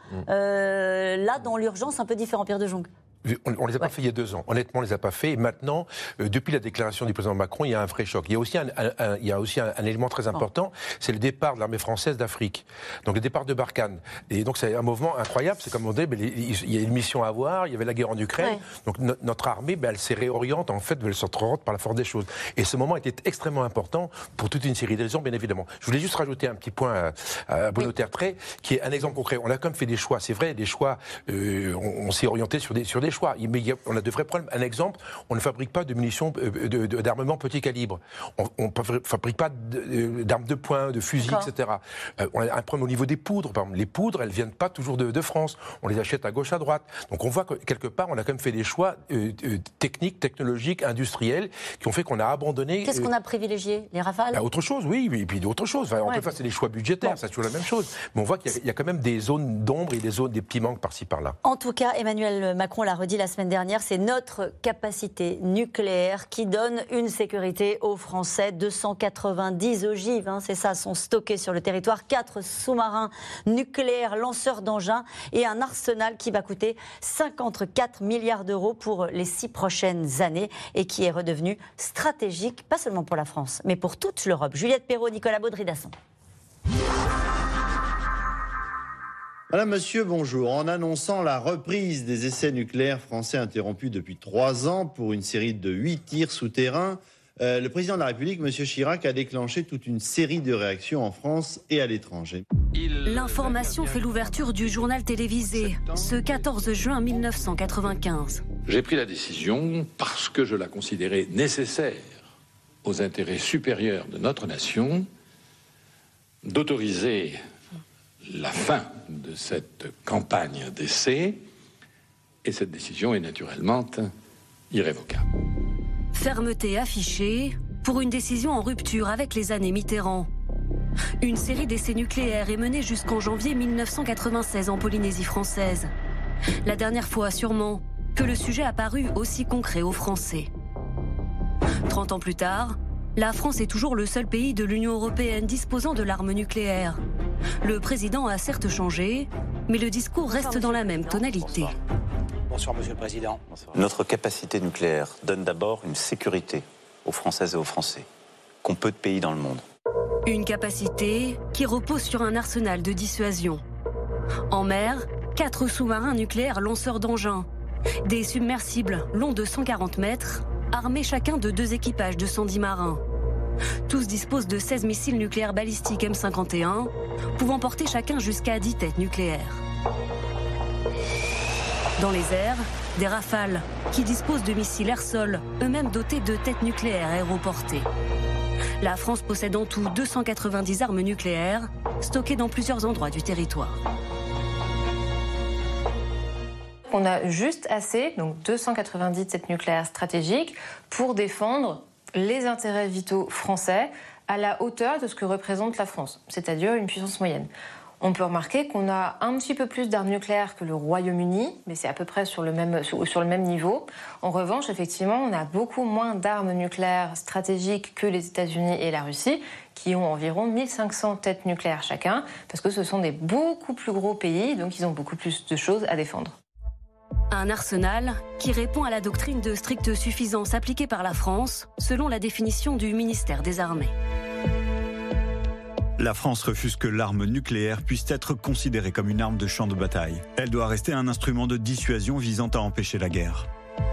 là, dans l'urgence, un peu différents, Pierre de Jong? On ne les a pas fait il y a 2 ans. Honnêtement, on ne les a pas fait. Et maintenant, depuis la déclaration du président Macron, il y a un vrai choc. Il y a aussi un élément très important, c'est le départ de l'armée française d'Afrique. Donc le départ de Barkhane. Et donc c'est un mouvement incroyable. C'est comme on dit, il y a une mission à avoir, il y avait la guerre en Ukraine. Donc notre armée, elle se réoriente en fait vers le centre-Europe par la force des choses. Et ce moment était extrêmement important pour toute une série de raisons, bien évidemment. Je voulais juste rajouter un petit point à Bruno Tertrais, qui est un exemple concret. On a quand même fait des choix, c'est vrai, des choix, on s'est orienté sur des des choix. Mais on a de vrais problèmes. Un exemple, on ne fabrique pas de munitions d'armement petit calibre. On ne fabrique pas d'armes de poing, de fusils, etc. On a un problème au niveau des poudres. Par exemple, les poudres, elles ne viennent pas toujours de France. On les achète à gauche, à droite. Donc on voit que quelque part, on a quand même fait des choix techniques, technologiques, industriels, qui ont fait qu'on a abandonné... Qu'est-ce qu'on a privilégié? Les Rafales? Autre chose, oui, et puis d'autres choses. Enfin, en tout cas, c'est des choix budgétaires, c'est toujours la même chose. Mais on voit qu'il y a quand même des zones d'ombre et des petits manques par-ci, par-là. En tout cas, Emmanuel Macron l'a redit la semaine dernière, c'est notre capacité nucléaire qui donne une sécurité aux Français. 290 ogives, c'est ça, sont stockés sur le territoire. 4 sous-marins nucléaires, lanceurs d'engins et un arsenal qui va coûter 54 milliards d'euros pour les 6 prochaines années et qui est redevenu stratégique, pas seulement pour la France, mais pour toute l'Europe. Juliette Perrault, Nicolas Baudry-Dasson. Madame, monsieur, bonjour. En annonçant la reprise des essais nucléaires français interrompus depuis 3 ans pour une série de 8 tirs souterrains, le président de la République, M. Chirac, a déclenché toute une série de réactions en France et à l'étranger. L'information fait l'ouverture du journal télévisé, ce 14 juin 1995. J'ai pris la décision parce que je la considérais nécessaire aux intérêts supérieurs de notre nation d'autoriser la fin de cette campagne d'essai, et cette décision est naturellement irrévocable. Fermeté affichée pour une décision en rupture avec les années Mitterrand. Une série d'essais nucléaires est menée jusqu'en janvier 1996 en Polynésie française. La dernière fois, sûrement, que le sujet a paru aussi concret aux Français. 30 ans plus tard, la France est toujours le seul pays de l'Union européenne disposant de l'arme nucléaire. Le président a certes changé, mais le discours reste dans la même tonalité. Bonsoir, Monsieur le Président. Notre capacité nucléaire donne d'abord une sécurité aux Françaises et aux Français, qu'ont peu de pays dans le monde. Une capacité qui repose sur un arsenal de dissuasion. En mer, 4 sous-marins nucléaires lanceurs d'engins, des submersibles longs de 140 mètres, armés chacun de 2 équipages de 110 marins. Tous disposent de 16 missiles nucléaires balistiques M51, pouvant porter chacun jusqu'à 10 têtes nucléaires. Dans les airs, des Rafales, qui disposent de missiles air-sol, eux-mêmes dotés de têtes nucléaires aéroportées. La France possède en tout 290 armes nucléaires, stockées dans plusieurs endroits du territoire. On a juste assez, donc 290 têtes nucléaires stratégiques, pour défendre les intérêts vitaux français à la hauteur de ce que représente la France, c'est-à-dire une puissance moyenne. On peut remarquer qu'on a un petit peu plus d'armes nucléaires que le Royaume-Uni, mais c'est à peu près sur le même niveau. En revanche, effectivement, on a beaucoup moins d'armes nucléaires stratégiques que les États-Unis et la Russie, qui ont environ 1500 têtes nucléaires chacun, parce que ce sont des beaucoup plus gros pays, donc ils ont beaucoup plus de choses à défendre. Un arsenal qui répond à la doctrine de stricte suffisance appliquée par la France, selon la définition du ministère des Armées. La France refuse que l'arme nucléaire puisse être considérée comme une arme de champ de bataille. Elle doit rester un instrument de dissuasion visant à empêcher la guerre.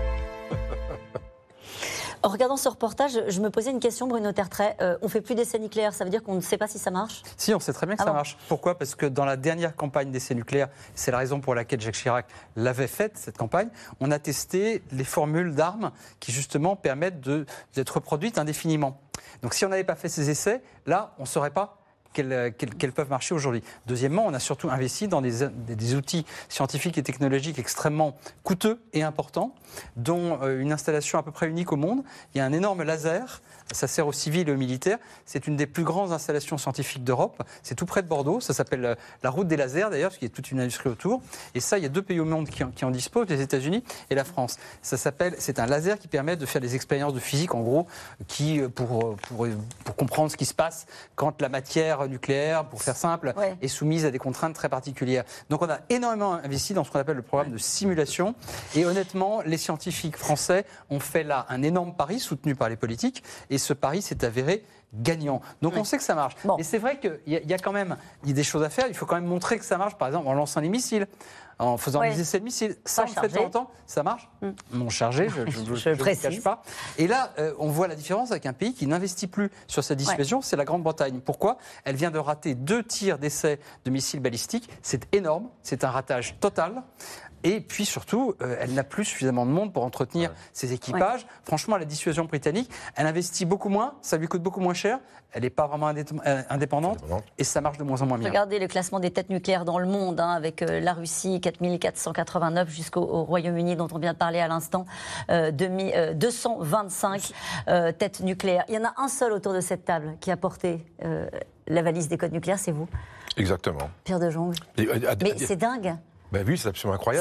En regardant ce reportage, je me posais une question, Bruno Tertrais. On ne fait plus d'essais nucléaires, ça veut dire qu'on ne sait pas si ça marche? Si, on sait très bien que ça marche. Pourquoi? Parce que dans la dernière campagne d'essais nucléaires, c'est la raison pour laquelle Jacques Chirac l'avait faite, cette campagne, on a testé les formules d'armes qui justement permettent d'être reproduites indéfiniment. Donc si on n'avait pas fait ces essais, là, on ne saurait pas qu'elles peuvent marcher aujourd'hui. Deuxièmement, on a surtout investi dans des outils scientifiques et technologiques extrêmement coûteux et importants, dont une installation à peu près unique au monde. Il y a un énorme laser, ça sert aux civils et aux militaires. C'est une des plus grandes installations scientifiques d'Europe. C'est tout près de Bordeaux, ça s'appelle la route des lasers d'ailleurs, parce qu'il y a toute une industrie autour. Et ça, il y a 2 pays au monde qui en disposent, les États-Unis et la France. C'est un laser qui permet de faire des expériences de physique, en gros, pour comprendre ce qui se passe quand la matière nucléaire, pour faire simple, est soumise à des contraintes très particulières. Donc on a énormément investi dans ce qu'on appelle le programme de simulation. Et honnêtement, les scientifiques français ont fait là un énorme pari soutenu par les politiques. Et ce pari s'est avéré gagnant. Donc on sait que ça marche. Et c'est vrai qu'il y a quand même des choses à faire. Il faut quand même montrer que ça marche, par exemple en lançant les missiles, en faisant des essais de missiles. Ça, on fait de temps en temps, ça marche. Non chargé, je ne le cache pas. Et là, on voit la différence avec un pays qui n'investit plus sur sa dissuasion, c'est la Grande-Bretagne. Pourquoi? Elle vient de rater 2 tirs d'essais de missiles balistiques. C'est énorme, c'est un ratage total. Et puis surtout, elle n'a plus suffisamment de monde pour entretenir ses équipages. Ouais. Franchement, la dissuasion britannique, elle investit beaucoup moins, ça lui coûte beaucoup moins cher, elle n'est pas vraiment indépendante et ça marche de moins en moins bien. Regardez le classement des têtes nucléaires dans le monde, avec la Russie, 4489, jusqu'au Royaume-Uni, dont on vient de parler à l'instant, 225 têtes nucléaires. Il y en a un seul autour de cette table qui a porté la valise des codes nucléaires, c'est vous. Exactement. Pierre de Jonghe. Mais c'est dingue. Ben oui, c'est absolument incroyable.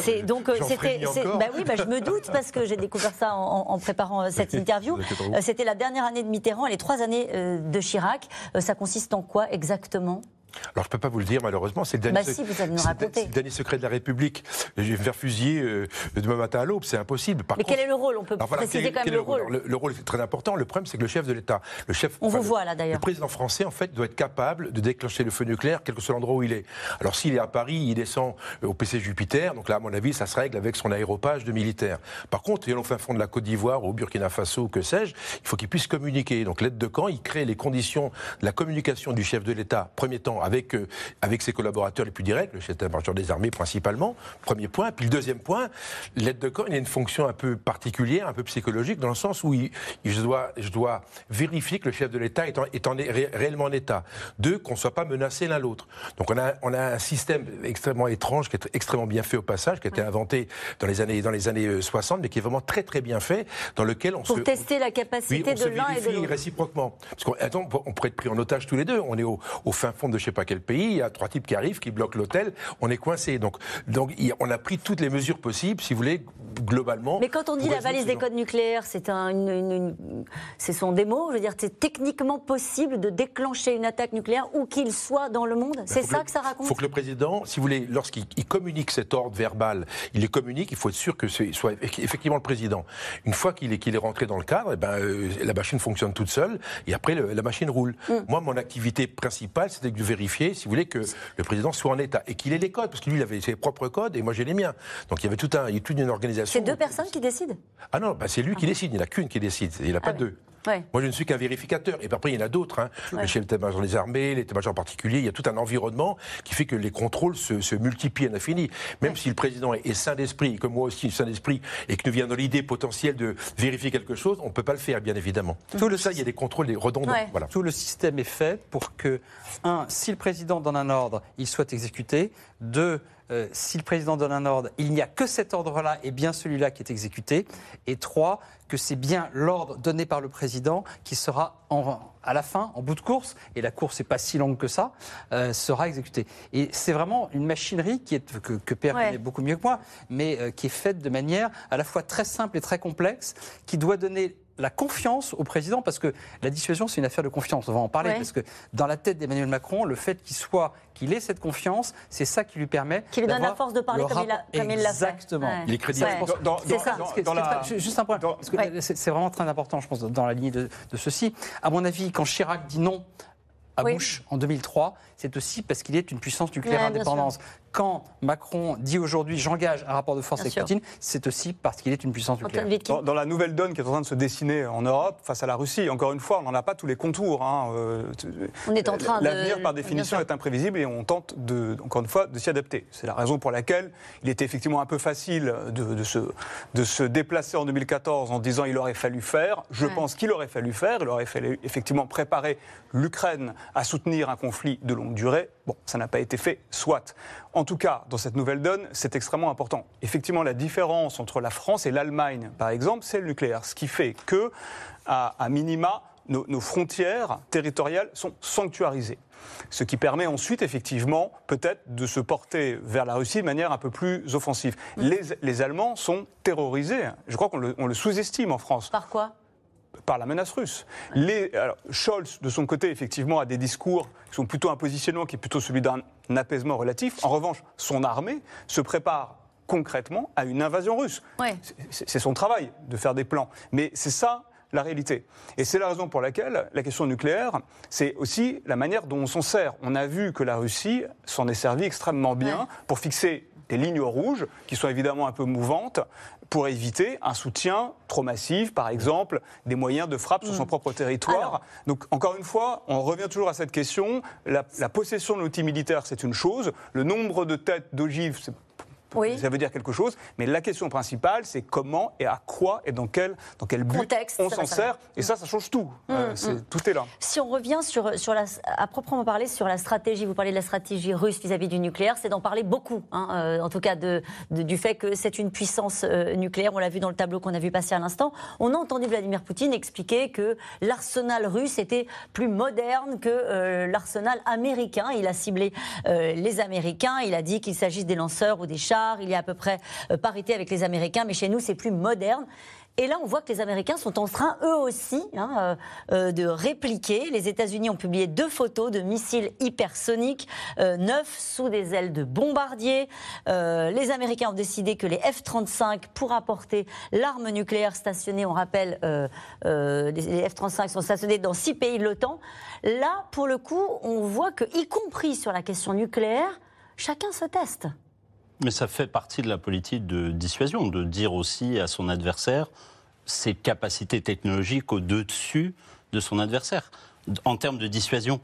Je me doute parce que j'ai découvert ça en préparant cette interview. C'était la dernière année de Mitterrand, les 3 années de Chirac. Ça consiste en quoi exactement ? Alors, je ne peux pas vous le dire, malheureusement. C'est le dernier, si, vous allez nous raconter. C'est le dernier secret de la République. Je vais me faire fusiller demain matin à l'aube, c'est impossible. Mais quel est le rôle ? On peut préciser quand même le rôle. Le rôle est très important. Le problème, c'est que le chef de l'État, vous voit là d'ailleurs. Le président français, en fait, doit être capable de déclencher le feu nucléaire, quel que soit l'endroit où il est. Alors, s'il est à Paris, il descend au PC Jupiter. Donc là, à mon avis, ça se règle avec son aéropage de militaires. Par contre, il est au fin fond de la Côte d'Ivoire, au Burkina Faso, que sais-je, il faut qu'il puisse communiquer. Donc, l'aide de camp, il crée les conditions de la communication du chef de l'État, premier temps, avec ses collaborateurs les plus directs, le chef d'état-major des armées principalement, premier point. Puis le deuxième point, l'aide de camp, il a une fonction un peu particulière, un peu psychologique, dans le sens où je dois vérifier que le chef de l'État est réellement en état. 2, qu'on ne soit pas menacé l'un l'autre. Donc on a un système extrêmement étrange, qui est extrêmement bien fait au passage, qui a été inventé dans les années 60, mais qui est vraiment très très bien fait, dans lequel Pour tester la capacité de l'un et de l'autre. Réciproquement. Parce qu'on pourrait être pris en otage tous les deux. On est au fin fond de je ne sais pas quel pays, il y a 3 types qui arrivent, qui bloquent l'hôtel, on est coincé. Donc on a pris toutes les mesures possibles, si vous voulez, globalement. Mais quand on dit la valise des codes nucléaires, ce sont des mots, je veux dire, c'est techniquement possible de déclencher une attaque nucléaire où qu'il soit dans le monde. C'est ça que ça raconte. Il faut que le président, si vous voulez, lorsqu'il communique cet ordre verbal, il les communique, il faut être sûr que ce soit effectivement le président. Une fois qu'il est rentré dans le cadre, la machine fonctionne toute seule et après la machine roule. Moi, mon activité principale, c'était de vérifier, si vous voulez, que le président soit en état et qu'il ait les codes, parce que lui, il avait ses propres codes et moi, j'ai les miens. Donc, il y avait toute une organisation. C'est 2 personnes qui décident ? Ah non, c'est lui qui décide, il n'y en a qu'une qui décide, il n'y en a pas 2. Ouais. Moi, je ne suis qu'un vérificateur. Et puis après, il y en a d'autres. Le chef d'état-major des armées, l'état-major en particulier. Il y a tout un environnement qui fait que les contrôles se multiplient à l'infini. Même si le président est sain d'esprit, comme moi aussi, sain d'esprit, et que nous vient dans l'idée potentielle de vérifier quelque chose, on ne peut pas le faire, bien évidemment. Il y a des contrôles redondants. Ouais. Voilà. Tout le système est fait pour que, 1, si le président donne un ordre, il soit exécuté. 2, si le président donne un ordre, il n'y a que cet ordre-là et bien celui-là qui est exécuté. Et 3, que c'est bien l'ordre donné par le président qui sera à la fin, en bout de course, et la course n'est pas si longue que ça, sera exécuté. Et c'est vraiment une machinerie que Pierre connaît beaucoup mieux que moi, mais qui est faite de manière à la fois très simple et très complexe, qui doit donner la confiance au président, parce que la dissuasion, c'est une affaire de confiance. On va en parler, parce que dans la tête d'Emmanuel Macron, le fait qu'il ait cette confiance, c'est ça qui lui permet... Qui lui donne la force de parler comme il l'a fait. Exactement. Ouais. Il est crédible. C'est ça. Juste un point, parce que c'est vraiment très important, je pense, dans la ligne de ceci. À mon avis, quand Chirac dit non à Bush en 2003, c'est aussi parce qu'il est une puissance nucléaire indépendante. Quand Macron dit aujourd'hui j'engage un rapport de force avec Poutine, c'est aussi parce qu'il est une puissance nucléaire. Dans la nouvelle donne qui est en train de se dessiner en Europe face à la Russie, encore une fois, on n'en a pas tous les contours. On est en train L'avenir, par définition, est imprévisible et on tente, encore une fois, de s'y adapter. C'est la raison pour laquelle il était effectivement un peu facile de se déplacer en 2014 en disant il aurait fallu faire. Je pense qu'il aurait fallu faire. Il aurait fallu effectivement préparer l'Ukraine à soutenir un conflit de longue durée. Bon, ça n'a pas été fait, soit. En tout cas, dans cette nouvelle donne, c'est extrêmement important. Effectivement, la différence entre la France et l'Allemagne, par exemple, c'est le nucléaire. Ce qui fait que, à minima, nos frontières territoriales sont sanctuarisées. Ce qui permet ensuite, effectivement, peut-être de se porter vers la Russie de manière un peu plus offensive. Les Allemands sont terrorisés. Je crois qu'on le sous-estime en France. Par quoi ? Par la menace russe. Scholz, de son côté, effectivement, a des discours qui sont plutôt un positionnement qui est plutôt celui d'un apaisement relatif. En revanche, son armée se prépare concrètement à une invasion russe. Ouais. C'est son travail de faire des plans. Mais c'est ça la réalité. Et c'est la raison pour laquelle la question nucléaire, c'est aussi la manière dont on s'en sert. On a vu que la Russie s'en est servie extrêmement bien pour fixer des lignes rouges qui sont évidemment un peu mouvantes pour éviter un soutien trop massif, par exemple, des moyens de frappe sur son propre territoire. Alors, donc, encore une fois, on revient toujours à cette question. La possession de l'outil militaire, c'est une chose. Le nombre de têtes d'ogives, c'est Ça veut dire quelque chose, mais la question principale, c'est comment et à quoi et dans quel but contexte, on s'en sert. Et ça change tout. Tout est là. Si on revient à proprement parler sur la stratégie, vous parlez de la stratégie russe vis-à-vis du nucléaire, c'est d'en parler beaucoup, en tout cas du fait que c'est une puissance nucléaire. On l'a vu dans le tableau qu'on a vu passer à l'instant. On a entendu Vladimir Poutine expliquer que l'arsenal russe était plus moderne que l'arsenal américain. Il a ciblé les Américains. Il a dit qu'il s'agisse des lanceurs ou des chars. Il y a à peu près parité avec les Américains, mais chez nous, c'est plus moderne. Et là, on voit que les Américains sont en train, eux aussi, de répliquer. Les États-Unis ont publié 2 photos de missiles hypersoniques, 9 sous des ailes de bombardiers. Les Américains ont décidé que les F-35 pourraient porter l'arme nucléaire stationnée. On rappelle, les F-35 sont stationnés dans 6 pays de l'OTAN. Là, pour le coup, on voit que, y compris sur la question nucléaire, chacun se teste. Mais ça fait partie de la politique de dissuasion, de dire aussi à son adversaire ses capacités technologiques au-dessus de son adversaire. En termes de dissuasion,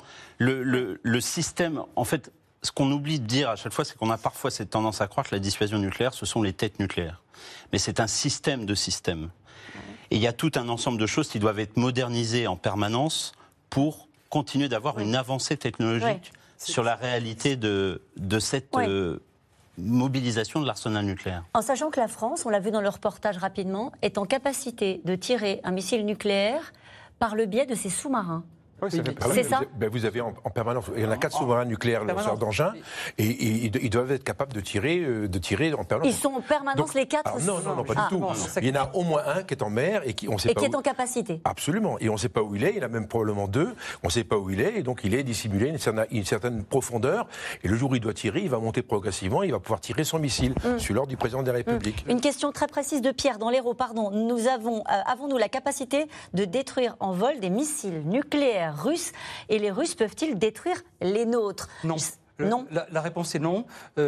le système, en fait, ce qu'on oublie de dire à chaque fois, c'est qu'on a parfois cette tendance à croire que la dissuasion nucléaire, ce sont les têtes nucléaires. Mais c'est un système de systèmes. Et il y a tout un ensemble de choses qui doivent être modernisées en permanence pour continuer d'avoir une avancée technologique sur la réalité de cette... mobilisation de l'arsenal nucléaire. En sachant que la France, on l'a vu dans le reportage rapidement, est en capacité de tirer un missile nucléaire par le biais de ses sous-marins. C'est ça. Vous avez en permanence, il y en a 4 sous-marins nucléaires lanceurs d'engins, et ils doivent être capables de tirer en permanence. Ils sont en permanence. Donc, les 4 non, pas du tout. Il y en a au moins un qui est en mer et qui est en capacité. Absolument. Et on ne sait pas où il est. Il y en a même probablement 2. On ne sait pas où il est, et donc il est dissimulé une certaine profondeur. Et le jour où il doit tirer, il va monter progressivement. Il va pouvoir tirer son missile sur l'ordre du président de la République. Une question très précise de Pierre dans l'Hérault. Nous avons-nous la capacité de détruire en vol des missiles nucléaires russes, et les Russes peuvent-ils détruire les nôtres? Non. Non. La réponse est non.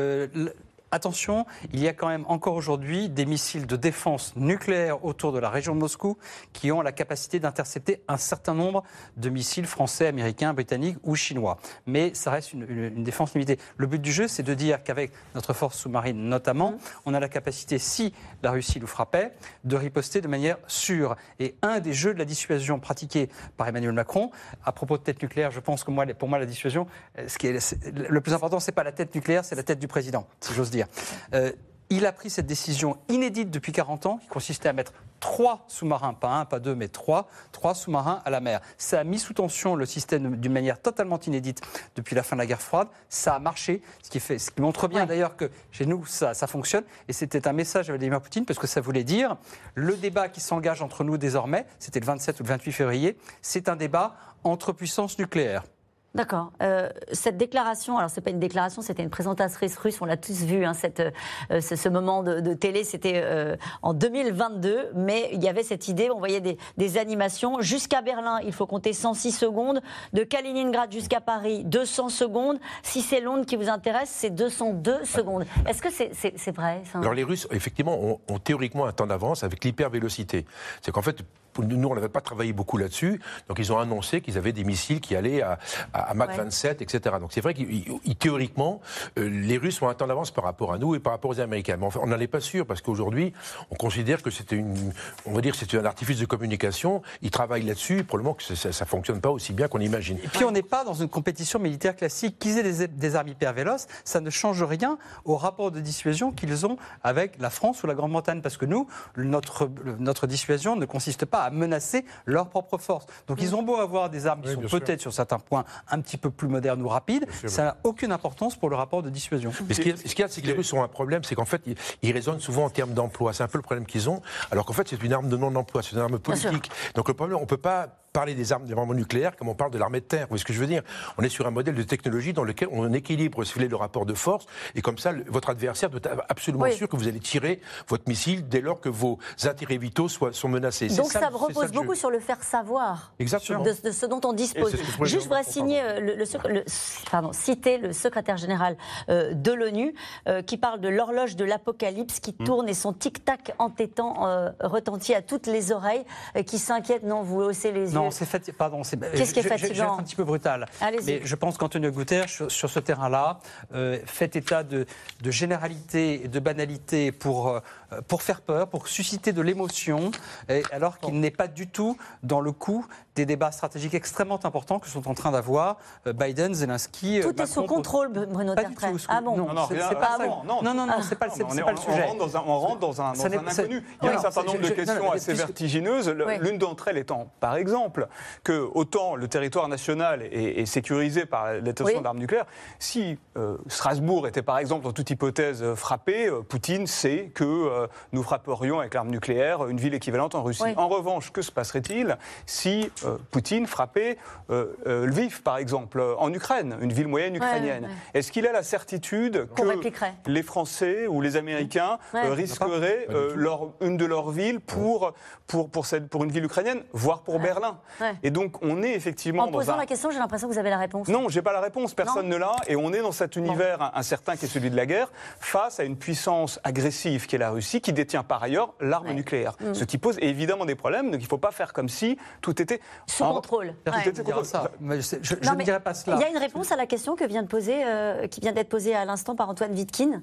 Attention, il y a quand même encore aujourd'hui des missiles de défense nucléaire autour de la région de Moscou qui ont la capacité d'intercepter un certain nombre de missiles français, américains, britanniques ou chinois. Mais ça reste une défense limitée. Le but du jeu, c'est de dire qu'avec notre force sous-marine notamment, on a la capacité, si la Russie nous frappait, de riposter de manière sûre. Et un des jeux de la dissuasion pratiqués par Emmanuel Macron, à propos de tête nucléaire, je pense que pour moi la dissuasion, le plus important, c'est pas la tête nucléaire, c'est la tête du président, si j'ose dire. Il a pris cette décision inédite depuis 40 ans qui consistait à mettre 3 sous-marins, pas 1, pas 2, mais 3 sous-marins à la mer. Ça a mis sous tension le système d'une manière totalement inédite depuis la fin de la guerre froide. Ça a marché, ce qui montre bien d'ailleurs que chez nous, ça fonctionne. Et c'était un message à Vladimir Poutine parce que ça voulait dire le débat qui s'engage entre nous désormais, c'était le 27 ou le 28 février, c'est un débat entre puissances nucléaires. D'accord. Cette déclaration, alors c'est pas une déclaration, c'était une présentatrice russe, on l'a tous vu, ce moment de télé, c'était en 2022, mais il y avait cette idée, on voyait des animations. Jusqu'à Berlin, il faut compter 106 secondes. De Kaliningrad jusqu'à Paris, 200 secondes. Si c'est Londres qui vous intéresse, c'est 202 secondes. Est-ce que c'est vrai ça? Alors les Russes, effectivement, ont théoriquement un temps d'avance avec l'hypervélocité. C'est qu'en fait, nous, on n'avait pas travaillé beaucoup là-dessus, donc ils ont annoncé qu'ils avaient des missiles qui allaient à Mach 27, etc. Donc c'est vrai que théoriquement, les Russes ont un temps d'avance par rapport à nous et par rapport aux Américains. Mais enfin, on n'en est pas sûr, parce qu'aujourd'hui, on considère que c'était un artifice de communication. Ils travaillent là-dessus, probablement que ça ne fonctionne pas aussi bien qu'on imagine. Et puis on n'est pas dans une compétition militaire classique. Qu'ils aient des armes hypervéloces, ça ne change rien au rapport de dissuasion qu'ils ont avec la France ou la Grande-Bretagne, parce que nous, notre dissuasion ne consiste pas à menacer leurs propres forces. Donc ils ont beau avoir des armes qui sont peut-être sur certains points un petit peu plus modernes ou rapides, ça n'a aucune importance pour le rapport de dissuasion. Mais ce qu'il y a, c'est que les Russes ont un problème, c'est qu'en fait, ils raisonnent souvent en termes d'emploi. C'est un peu le problème qu'ils ont, alors qu'en fait, c'est une arme de non-emploi, c'est une arme politique. Donc le problème, on ne peut pas parler des armes nucléaires comme on parle de l'armée de terre. Vous voyez ce que je veux dire? On est sur un modèle de technologie dans lequel on équilibre, si vous voulez, le rapport de force, et comme ça, votre adversaire doit être absolument sûr que vous allez tirer votre missile dès lors que vos intérêts vitaux sont menacés. Donc ça repose beaucoup sur le faire savoir de ce dont on dispose. Juste, je voudrais citer le secrétaire général de l'ONU qui parle de l'horloge de l'apocalypse qui tourne et son tic-tac entêtant retentit à toutes les oreilles, qui s'inquiètent. Non, vous haussez les yeux. Non, c'est pardon. Qu'est-ce qui est fatigant? Je vais être un petit peu brutal. Mais je pense qu'Antonio Guterres, sur ce terrain-là, fait état de généralité et de banalité pour faire peur, pour susciter de l'émotion, alors qu'il n'est pas du tout dans le coup des débats stratégiques extrêmement importants que sont en train d'avoir Biden, Zelensky, Tout est sous contrôle, Bruno Tertrais. Ah bon? Non, c'est pas ça. Non, c'est pas le sujet. On rentre dans un inconnu. Il y a un certain nombre de questions assez vertigineuses. L'une d'entre elles étant, par exemple, que autant le territoire national est sécurisé par la détention d'armes nucléaires, si Strasbourg était, par exemple, en toute hypothèse frappé, Poutine sait que nous frapperions avec l'arme nucléaire une ville équivalente en Russie. En revanche, que se passerait-il si Poutine frappait Lviv, par exemple, en Ukraine, une ville moyenne ukrainienne? Est-ce qu'il a la certitude que les Français ou les Américains risqueraient une de leurs villes pour une ville ukrainienne, voire pour Berlin? Et donc, on est effectivement en posant la question, j'ai l'impression que vous avez la réponse. Non, j'ai pas la réponse, personne ne l'a, et on est dans cet univers incertain qui est celui de la guerre, face à une puissance agressive qui est la Russie, qui détient par ailleurs l'arme nucléaire. Ce qui pose évidemment des problèmes, donc il ne faut pas faire comme si tout était sous contrôle. Je ne dirais pas cela. Il y a une réponse à la question qui vient d'être posée à l'instant par Antoine Wittkin.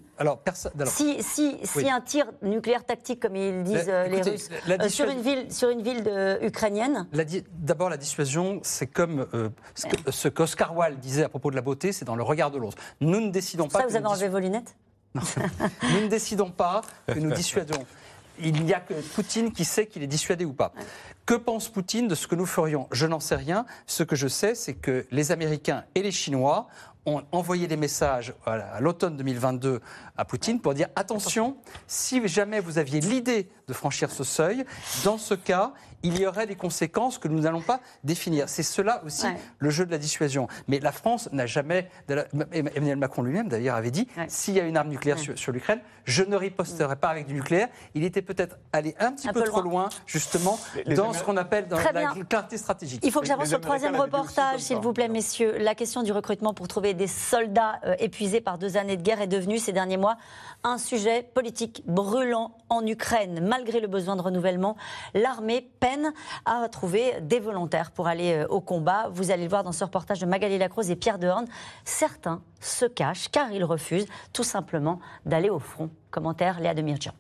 Si un tir nucléaire tactique, comme ils disent les Russes, sur une ville ukrainienne. D'abord, la dissuasion, c'est comme ce qu'Oscar Wilde disait à propos de la beauté, c'est dans le regard de l'autre. Nous ne décidons pas. Ça, vous avez enlevé vos lunettes? Non. Nous ne décidons pas que nous dissuadons. Il n'y a que Poutine qui sait qu'il est dissuadé ou pas. Que pense Poutine de ce que nous ferions? Je n'en sais rien. Ce que je sais, c'est que les Américains et les Chinois ont envoyé des messages à l'automne 2022 à Poutine pour dire attention, si jamais vous aviez l'idée de franchir ce seuil, dans ce cas, il y aurait des conséquences que nous n'allons pas définir. C'est cela aussi le jeu de la dissuasion. Mais la France n'a jamais... Emmanuel Macron lui-même, d'ailleurs, avait dit s'il y a une arme nucléaire sur l'Ukraine, je ne riposterai pas avec du nucléaire. Il était peut-être allé un petit peu trop loin, justement, dans ce qu'on appelle la clarté stratégique. Il faut que j'avance sur le troisième reportage, s'il vous plaît, messieurs. La question du recrutement pour trouver des soldats épuisés par 2 années de guerre est devenue, ces derniers mois, un sujet politique brûlant en Ukraine. Malgré le besoin de renouvellement, l'armée peine à trouver des volontaires pour aller au combat. Vous allez le voir dans ce reportage de Magali Lacroze et Pierre Dehorne. Certains se cachent car ils refusent tout simplement d'aller au front. Commentaire Léa Demirjian.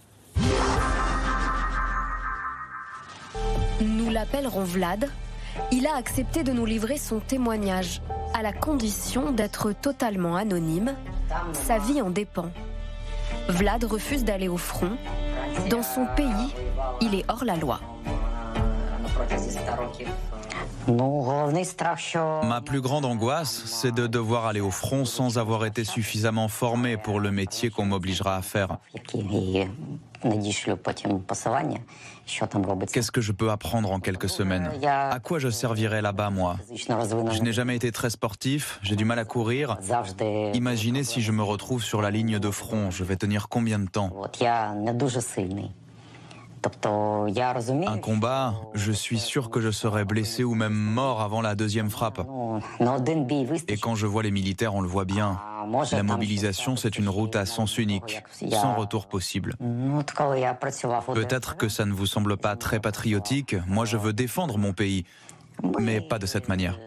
Nous l'appellerons Vlad. Il a accepté de nous livrer son témoignage, à la condition d'être totalement anonyme. Sa vie en dépend. Vlad refuse d'aller au front. Dans son pays, il est hors la loi. Ma plus grande angoisse, c'est de devoir aller au front sans avoir été suffisamment formé pour le métier qu'on m'obligera à faire. Qu'est-ce que je peux apprendre en quelques semaines? À quoi je servirai là-bas, moi? Je n'ai jamais été très sportif, j'ai du mal à courir. Imaginez si je me retrouve sur la ligne de front, je vais tenir combien de temps? Un combat, je suis sûr que je serai blessé ou même mort avant la deuxième frappe. Et quand je vois les militaires, on le voit bien. La mobilisation, c'est une route à sens unique, sans retour possible. Peut-être que ça ne vous semble pas très patriotique. Moi, je veux défendre mon pays, mais pas de cette manière.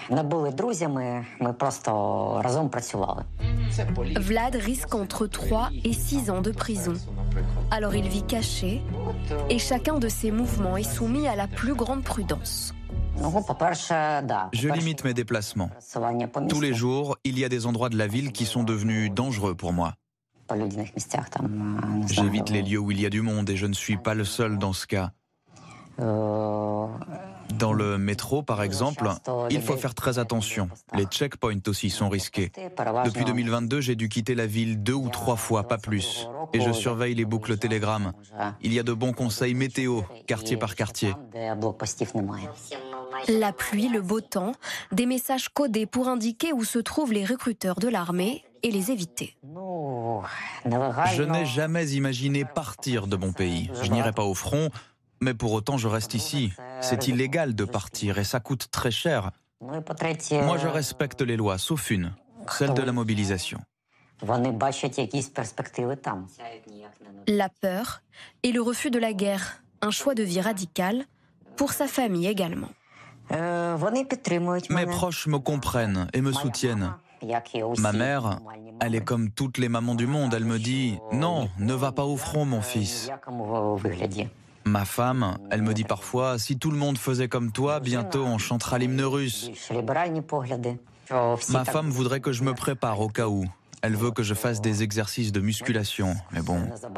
Vlad risque entre 3 et 6 ans de prison. Alors il vit caché et chacun de ses mouvements est soumis à la plus grande prudence. Je limite mes déplacements. Tous les jours, il y a des endroits de la ville qui sont devenus dangereux pour moi. J'évite les lieux où il y a du monde et je ne suis pas le seul dans ce cas. Dans le métro, par exemple, il faut faire très attention. Les checkpoints aussi sont risqués. Depuis 2022, j'ai dû quitter la ville 2 ou 3 fois, pas plus. Et je surveille les boucles Telegram. Il y a de bons conseils météo, quartier par quartier. La pluie, le beau temps, des messages codés pour indiquer où se trouvent les recruteurs de l'armée et les éviter. Je n'ai jamais imaginé partir de mon pays. Je n'irai pas au front. Mais pour autant, je reste ici. C'est illégal de partir et ça coûte très cher. Moi, je respecte les lois, sauf une, celle de la mobilisation. La peur et le refus de la guerre, un choix de vie radical, pour sa famille également. Mes proches me comprennent et me soutiennent. Ma mère, elle est comme toutes les mamans du monde. Elle me dit « Non, ne va pas au front, mon fils ». Ma femme, elle me dit parfois « Si tout le monde faisait comme toi, bientôt on chantera l'hymne russe ». Ma femme voudrait que je me prépare au cas où. Elle veut que je fasse des exercices de musculation, mais bon.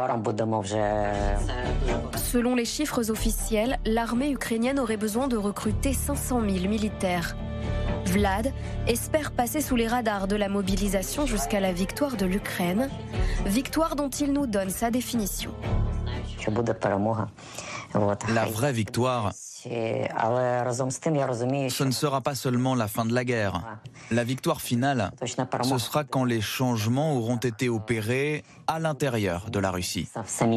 Selon les chiffres officiels, l'armée ukrainienne aurait besoin de recruter 500 000 militaires. Vlad espère passer sous les radars de la mobilisation jusqu'à la victoire de l'Ukraine, victoire dont il nous donne sa définition. La vraie victoire, ce ne sera pas seulement la fin de la guerre. La victoire finale, ce sera quand les changements auront été opérés à l'intérieur de la Russie.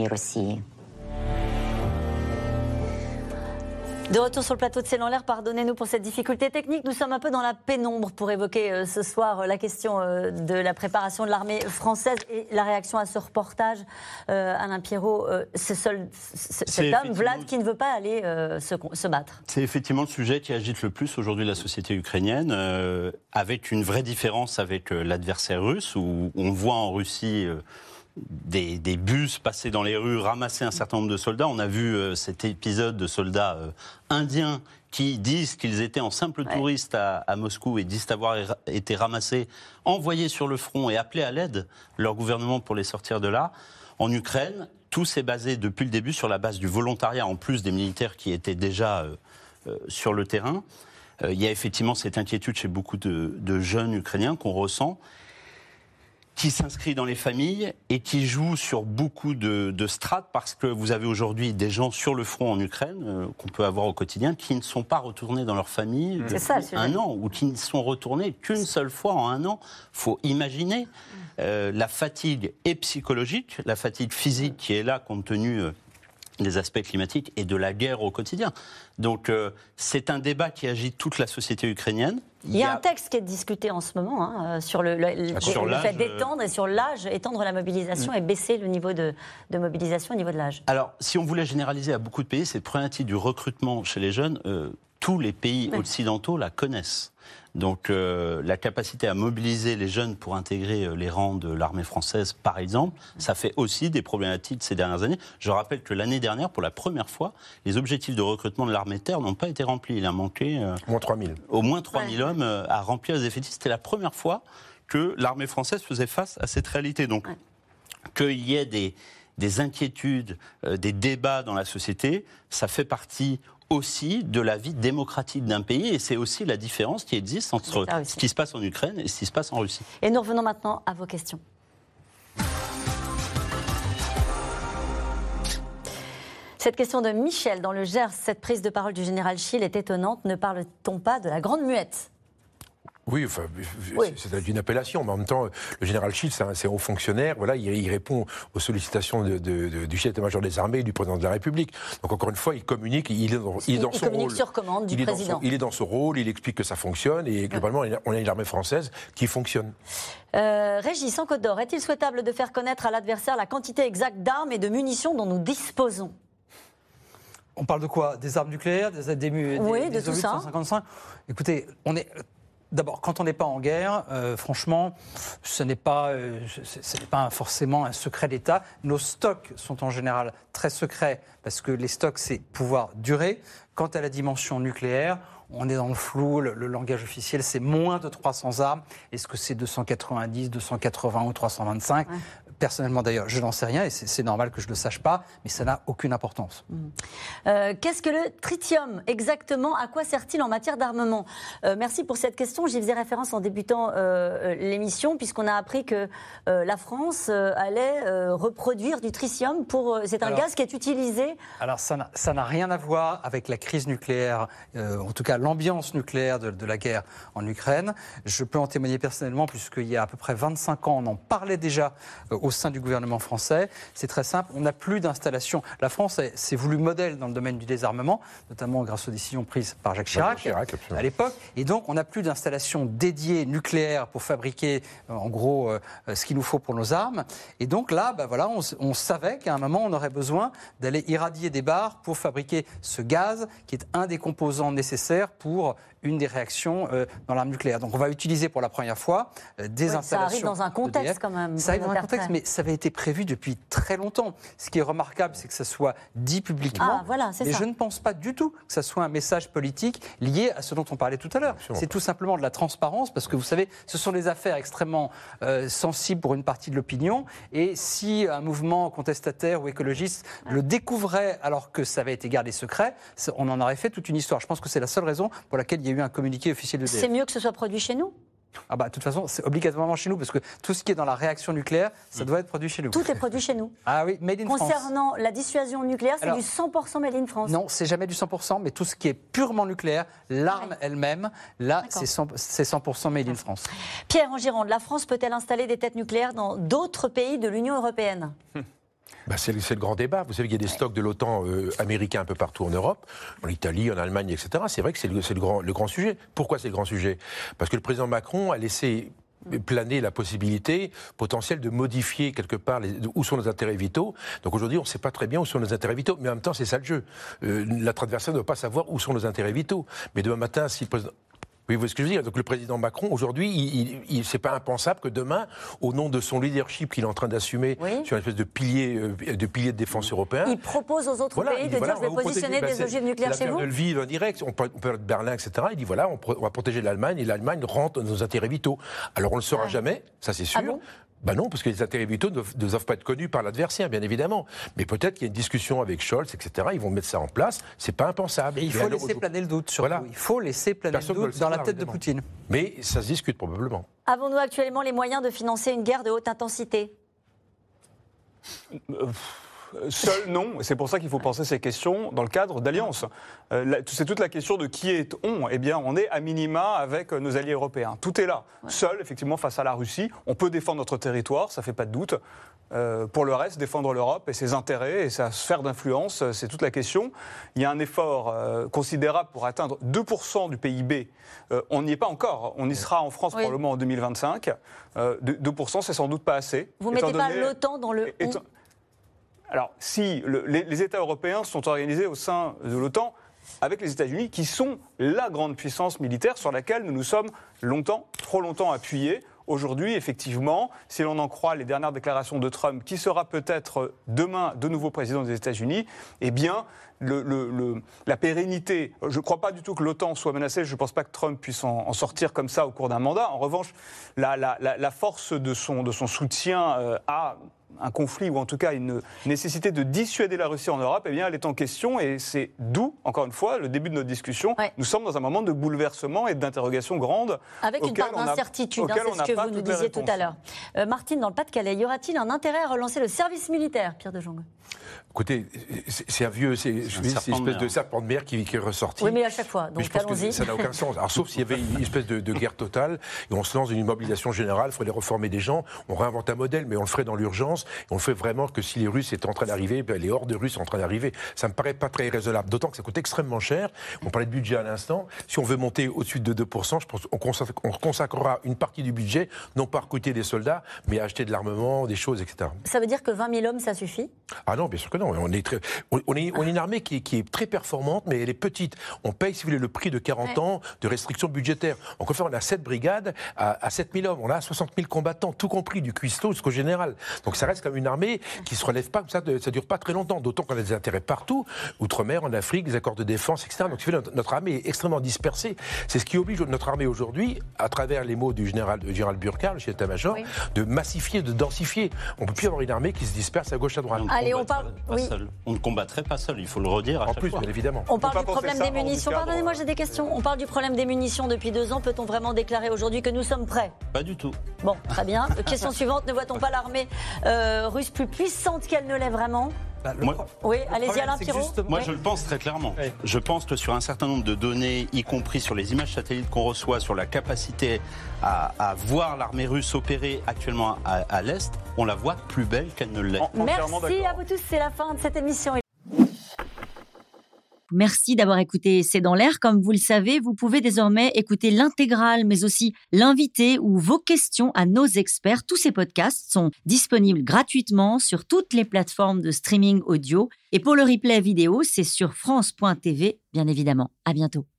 De retour sur le plateau de C'est dans l'air, pardonnez-nous pour cette difficulté technique. Nous sommes un peu dans la pénombre pour évoquer ce soir la question de la préparation de l'armée française et la réaction à ce reportage. Alain Pierrot, cet homme, Vlad, qui ne veut pas aller se battre. C'est effectivement le sujet qui agite le plus aujourd'hui la société ukrainienne, avec une vraie différence avec l'adversaire russe, où on voit en Russie... Des bus passer dans les rues, ramasser un certain nombre de soldats. On a vu cet épisode de soldats indiens qui disent qu'ils étaient en simple touristes à Moscou et disent avoir été ramassés, envoyés sur le front et appelés à l'aide leur gouvernement pour les sortir de là. En Ukraine, tout s'est basé depuis le début sur la base du volontariat, en plus des militaires qui étaient déjà sur le terrain. Il y a effectivement cette inquiétude chez beaucoup de jeunes Ukrainiens qu'on ressent, qui s'inscrit dans les familles et qui joue sur beaucoup de strates, parce que vous avez aujourd'hui des gens sur le front en Ukraine, qu'on peut avoir au quotidien, qui ne sont pas retournés dans leur famille depuis un an, ou qui ne sont retournés qu'une seule fois en un an. Il faut imaginer la fatigue et psychologique, la fatigue physique qui est là compte tenu des aspects climatiques et de la guerre au quotidien. Donc c'est un débat qui agite toute la société ukrainienne. Il y a un texte qui est discuté en ce moment sur le fait d'étendre et sur l'âge, étendre la mobilisation et baisser le niveau de mobilisation au niveau de l'âge. Alors, si on voulait généraliser à beaucoup de pays, cette problématique du recrutement chez les jeunes, tous les pays occidentaux la connaissent. Donc la capacité à mobiliser les jeunes pour intégrer les rangs de l'armée française, par exemple, ça fait aussi des problématiques ces dernières années. Je rappelle que l'année dernière, pour la première fois, les objectifs de recrutement de l'armée de terre n'ont pas été remplis. Il a manqué au moins 3 000 hommes à remplir les effectifs. C'était la première fois que l'armée française faisait face à cette réalité. Donc qu'il y ait des inquiétudes, des débats dans la société, ça fait partie aussi de la vie démocratique d'un pays, et c'est aussi la différence qui existe entre ce qui se passe en Ukraine et ce qui se passe en Russie. Et nous revenons maintenant à vos questions. Cette question de Michel dans le Gers, cette prise de parole du général Schill est étonnante. Ne parle-t-on pas de la Grande Muette ? Oui, enfin, c'est une appellation, mais en même temps, le général Schill, c'est un haut fonctionnaire. Voilà, il répond aux sollicitations du chef d'état-major des armées et du président de la République. Donc encore une fois, il communique, il est dans son rôle. Sur commande du président. Il est dans son rôle, il explique que ça fonctionne, et globalement, on a une armée française qui fonctionne. Régis, en Côte d'Or, est-il souhaitable de faire connaître à l'adversaire la quantité exacte d'armes et de munitions dont nous disposons ? On parle de quoi ? Des armes nucléaires, des de tout ça. 155 ? Écoutez, d'abord, quand on n'est pas en guerre, franchement, ce n'est pas forcément un secret d'État. Nos stocks sont en général très secrets, parce que les stocks, c'est pouvoir durer. Quant à la dimension nucléaire, on est dans le flou, le langage officiel, c'est moins de 300 armes. Est-ce que c'est 290, 280 ou 325 ? Personnellement, d'ailleurs, je n'en sais rien, et c'est normal que je ne le sache pas, mais ça n'a aucune importance. Qu'est-ce que le tritium exactement ? À quoi sert-il en matière d'armement ? Merci pour cette question. J'y faisais référence en débutant l'émission, puisqu'on a appris que la France allait reproduire du tritium. C'est un gaz qui est utilisé. Alors, ça n'a rien à voir avec la crise nucléaire, en tout cas l'ambiance nucléaire de la guerre en Ukraine. Je peux en témoigner personnellement, puisqu'il y a à peu près 25 ans, on en parlait déjà au au sein du gouvernement français. C'est très simple, on n'a plus d'installation. La France s'est voulu modèle dans le domaine du désarmement, notamment grâce aux décisions prises par Jacques Chirac à l'époque. Et donc, on n'a plus d'installation dédiée nucléaire pour fabriquer, en gros, ce qu'il nous faut pour nos armes. Et donc là, on savait qu'à un moment, on aurait besoin d'aller irradier des barres pour fabriquer ce gaz, qui est un des composants nécessaires pour une des réactions dans l'arme nucléaire. Donc on va utiliser pour la première fois des installations. Ça arrive dans un contexte quand même. Ça arrive dans un contexte, mais ça avait été prévu depuis très longtemps. Ce qui est remarquable, c'est que ça soit dit publiquement. Mais je ne pense pas du tout que ça soit un message politique lié à ce dont on parlait tout à l'heure. C'est tout simplement de la transparence, parce que vous savez, ce sont des affaires extrêmement sensibles pour une partie de l'opinion. Et si un mouvement contestataire ou écologiste le découvrait alors que ça avait été gardé secret, on en aurait fait toute une histoire. Je pense que c'est la seule raison pour laquelle il y a eu un communiqué officiel de EDF. C'est mieux que ce soit produit chez nous ? De toute façon, c'est obligatoirement chez nous, parce que tout ce qui est dans la réaction nucléaire, ça doit être produit chez nous. Tout est produit chez nous. Ah oui, made in France. Concernant la dissuasion nucléaire, c'est du 100% made in France. Non, c'est jamais du 100%, mais tout ce qui est purement nucléaire, l'arme elle-même, là, c'est 100% made in France. Pierre, en Gironde, la France peut-elle installer des têtes nucléaires dans d'autres pays de l'Union européenne ? C'est le grand débat. Vous savez qu'il y a des stocks de l'OTAN américains un peu partout en Europe, en Italie, en Allemagne, etc. C'est vrai que c'est le grand sujet. Pourquoi c'est le grand sujet ? Parce que le président Macron a laissé planer la possibilité potentielle de modifier quelque part où sont nos intérêts vitaux. Donc aujourd'hui, on ne sait pas très bien où sont nos intérêts vitaux, mais en même temps, c'est ça le jeu. Notre adversaire ne doit pas savoir où sont nos intérêts vitaux. Mais demain matin, si le président... Oui, vous voyez ce que je veux dire. Donc le président Macron, aujourd'hui, c'est pas impensable que demain, au nom de son leadership qu'il est en train d'assumer sur une espèce de pilier de défense européen, il propose aux autres pays de dire je vais positionner des ogives nucléaires chez vous. On le vit en direct, on peut de Berlin, etc. Il dit on va protéger l'Allemagne et l'Allemagne rentre dans nos intérêts vitaux. Alors on ne le saura jamais, ça c'est sûr. Non, parce que les intérêts vitaux ne doivent pas être connus par l'adversaire, bien évidemment. Mais peut-être qu'il y a une discussion avec Scholz, etc. Ils vont mettre ça en place. C'est pas impensable. Et il faut laisser planer le doute. Il faut laisser planer le doute dans la tête de Poutine. Mais ça se discute probablement. Avons-nous actuellement les moyens de financer une guerre de haute intensité ? Seul, non. C'est pour ça qu'il faut penser ces questions dans le cadre d'alliances. C'est toute la question de qui est on. Eh bien, on est à minima avec nos alliés européens. Tout est là. Seul, effectivement, face à la Russie, on peut défendre notre territoire, ça ne fait pas de doute. Pour le reste, défendre l'Europe et ses intérêts et sa sphère d'influence, c'est toute la question. Il y a un effort considérable pour atteindre 2% du PIB. On n'y est pas encore. On y sera en France probablement en 2025. 2%, c'est sans doute pas assez. Vous ne mettez pas l'OTAN dans le on. Alors, si les États européens sont organisés au sein de l'OTAN avec les États-Unis, qui sont la grande puissance militaire sur laquelle nous nous sommes trop longtemps appuyés. Aujourd'hui, effectivement, si l'on en croit les dernières déclarations de Trump, qui sera peut-être demain de nouveau président des États-Unis, eh bien, la pérennité, je ne crois pas du tout que l'OTAN soit menacée, je ne pense pas que Trump puisse en sortir comme ça au cours d'un mandat. En revanche, la force de son soutien à un conflit, ou en tout cas une nécessité de dissuader la Russie en Europe, eh bien, elle est en question, et c'est d'où, encore une fois, le début de notre discussion. Nous sommes dans un moment de bouleversement et d'interrogation grande. Avec une part d'incertitude, c'est ce que vous nous disiez tout à l'heure. Martine, dans le Pas-de-Calais, y aura-t-il un intérêt à relancer le service militaire, Pierre de Jong ? Écoutez, c'est une espèce de serpent de mer qui est ressorti. Oui, mais à chaque fois, donc allons-y. Ça n'a aucun sens. Alors, sauf s'il y avait une espèce de guerre totale, et on se lance dans une mobilisation générale, il faudrait reformer des gens, on réinvente un modèle, mais on le ferait dans l'urgence, et on le fait vraiment que si les Russes étaient en train d'arriver, les hordes russes sont en train d'arriver. Ça me paraît pas très raisonnable, d'autant que ça coûte extrêmement cher. On parlait de budget à l'instant. Si on veut monter au-dessus de 2%, je pense qu'on consacrera une partie du budget, non pas à recruter des soldats, mais à acheter de l'armement, des choses, etc. Ça veut dire que 20 000 hommes, ça suffit ? Ah non, bien sûr que non. On est une armée qui est très performante, mais elle est petite. On paye, si vous voulez, le prix de 40 ans de restrictions budgétaires. Encore une fois, on a 7 brigades à 7 000 hommes. On a 60 000 combattants, tout compris, du cuistot jusqu'au général. Donc ça reste comme une armée qui ne se relève pas, ça ne dure pas très longtemps. D'autant qu'on a des intérêts partout, outre-mer, en Afrique, des accords de défense, etc. Donc si vous voulez, notre armée est extrêmement dispersée. C'est ce qui oblige notre armée aujourd'hui, à travers les mots du général Burkhardt, le chef d'état-major, de massifier, de densifier. On ne peut plus avoir une armée qui se disperse à gauche, à droite. Allez, on parle... On ne combattrait pas seul, il faut le redire à chaque fois. Bien évidemment. On parle du problème des munitions. Pardonnez-moi, j'ai des questions. On parle du problème des munitions depuis 2 ans. Peut-on vraiment déclarer aujourd'hui que nous sommes prêts ? Pas du tout. Bon, très bien. Question suivante. Ne voit-on pas l'armée russe plus puissante qu'elle ne l'est vraiment ? Oui, allez-y Alain Pirot. Moi, je le pense très clairement. Oui. Je pense que sur un certain nombre de données, y compris sur les images satellites qu'on reçoit, sur la capacité à voir l'armée russe opérer actuellement à l'Est, on la voit plus belle qu'elle ne l'est. Merci à vous tous, c'est la fin de cette émission. Merci d'avoir écouté C'est dans l'air. Comme vous le savez, vous pouvez désormais écouter l'intégrale, mais aussi l'invité ou vos questions à nos experts. Tous ces podcasts sont disponibles gratuitement sur toutes les plateformes de streaming audio. Et pour le replay vidéo, c'est sur France.tv, bien évidemment. À bientôt.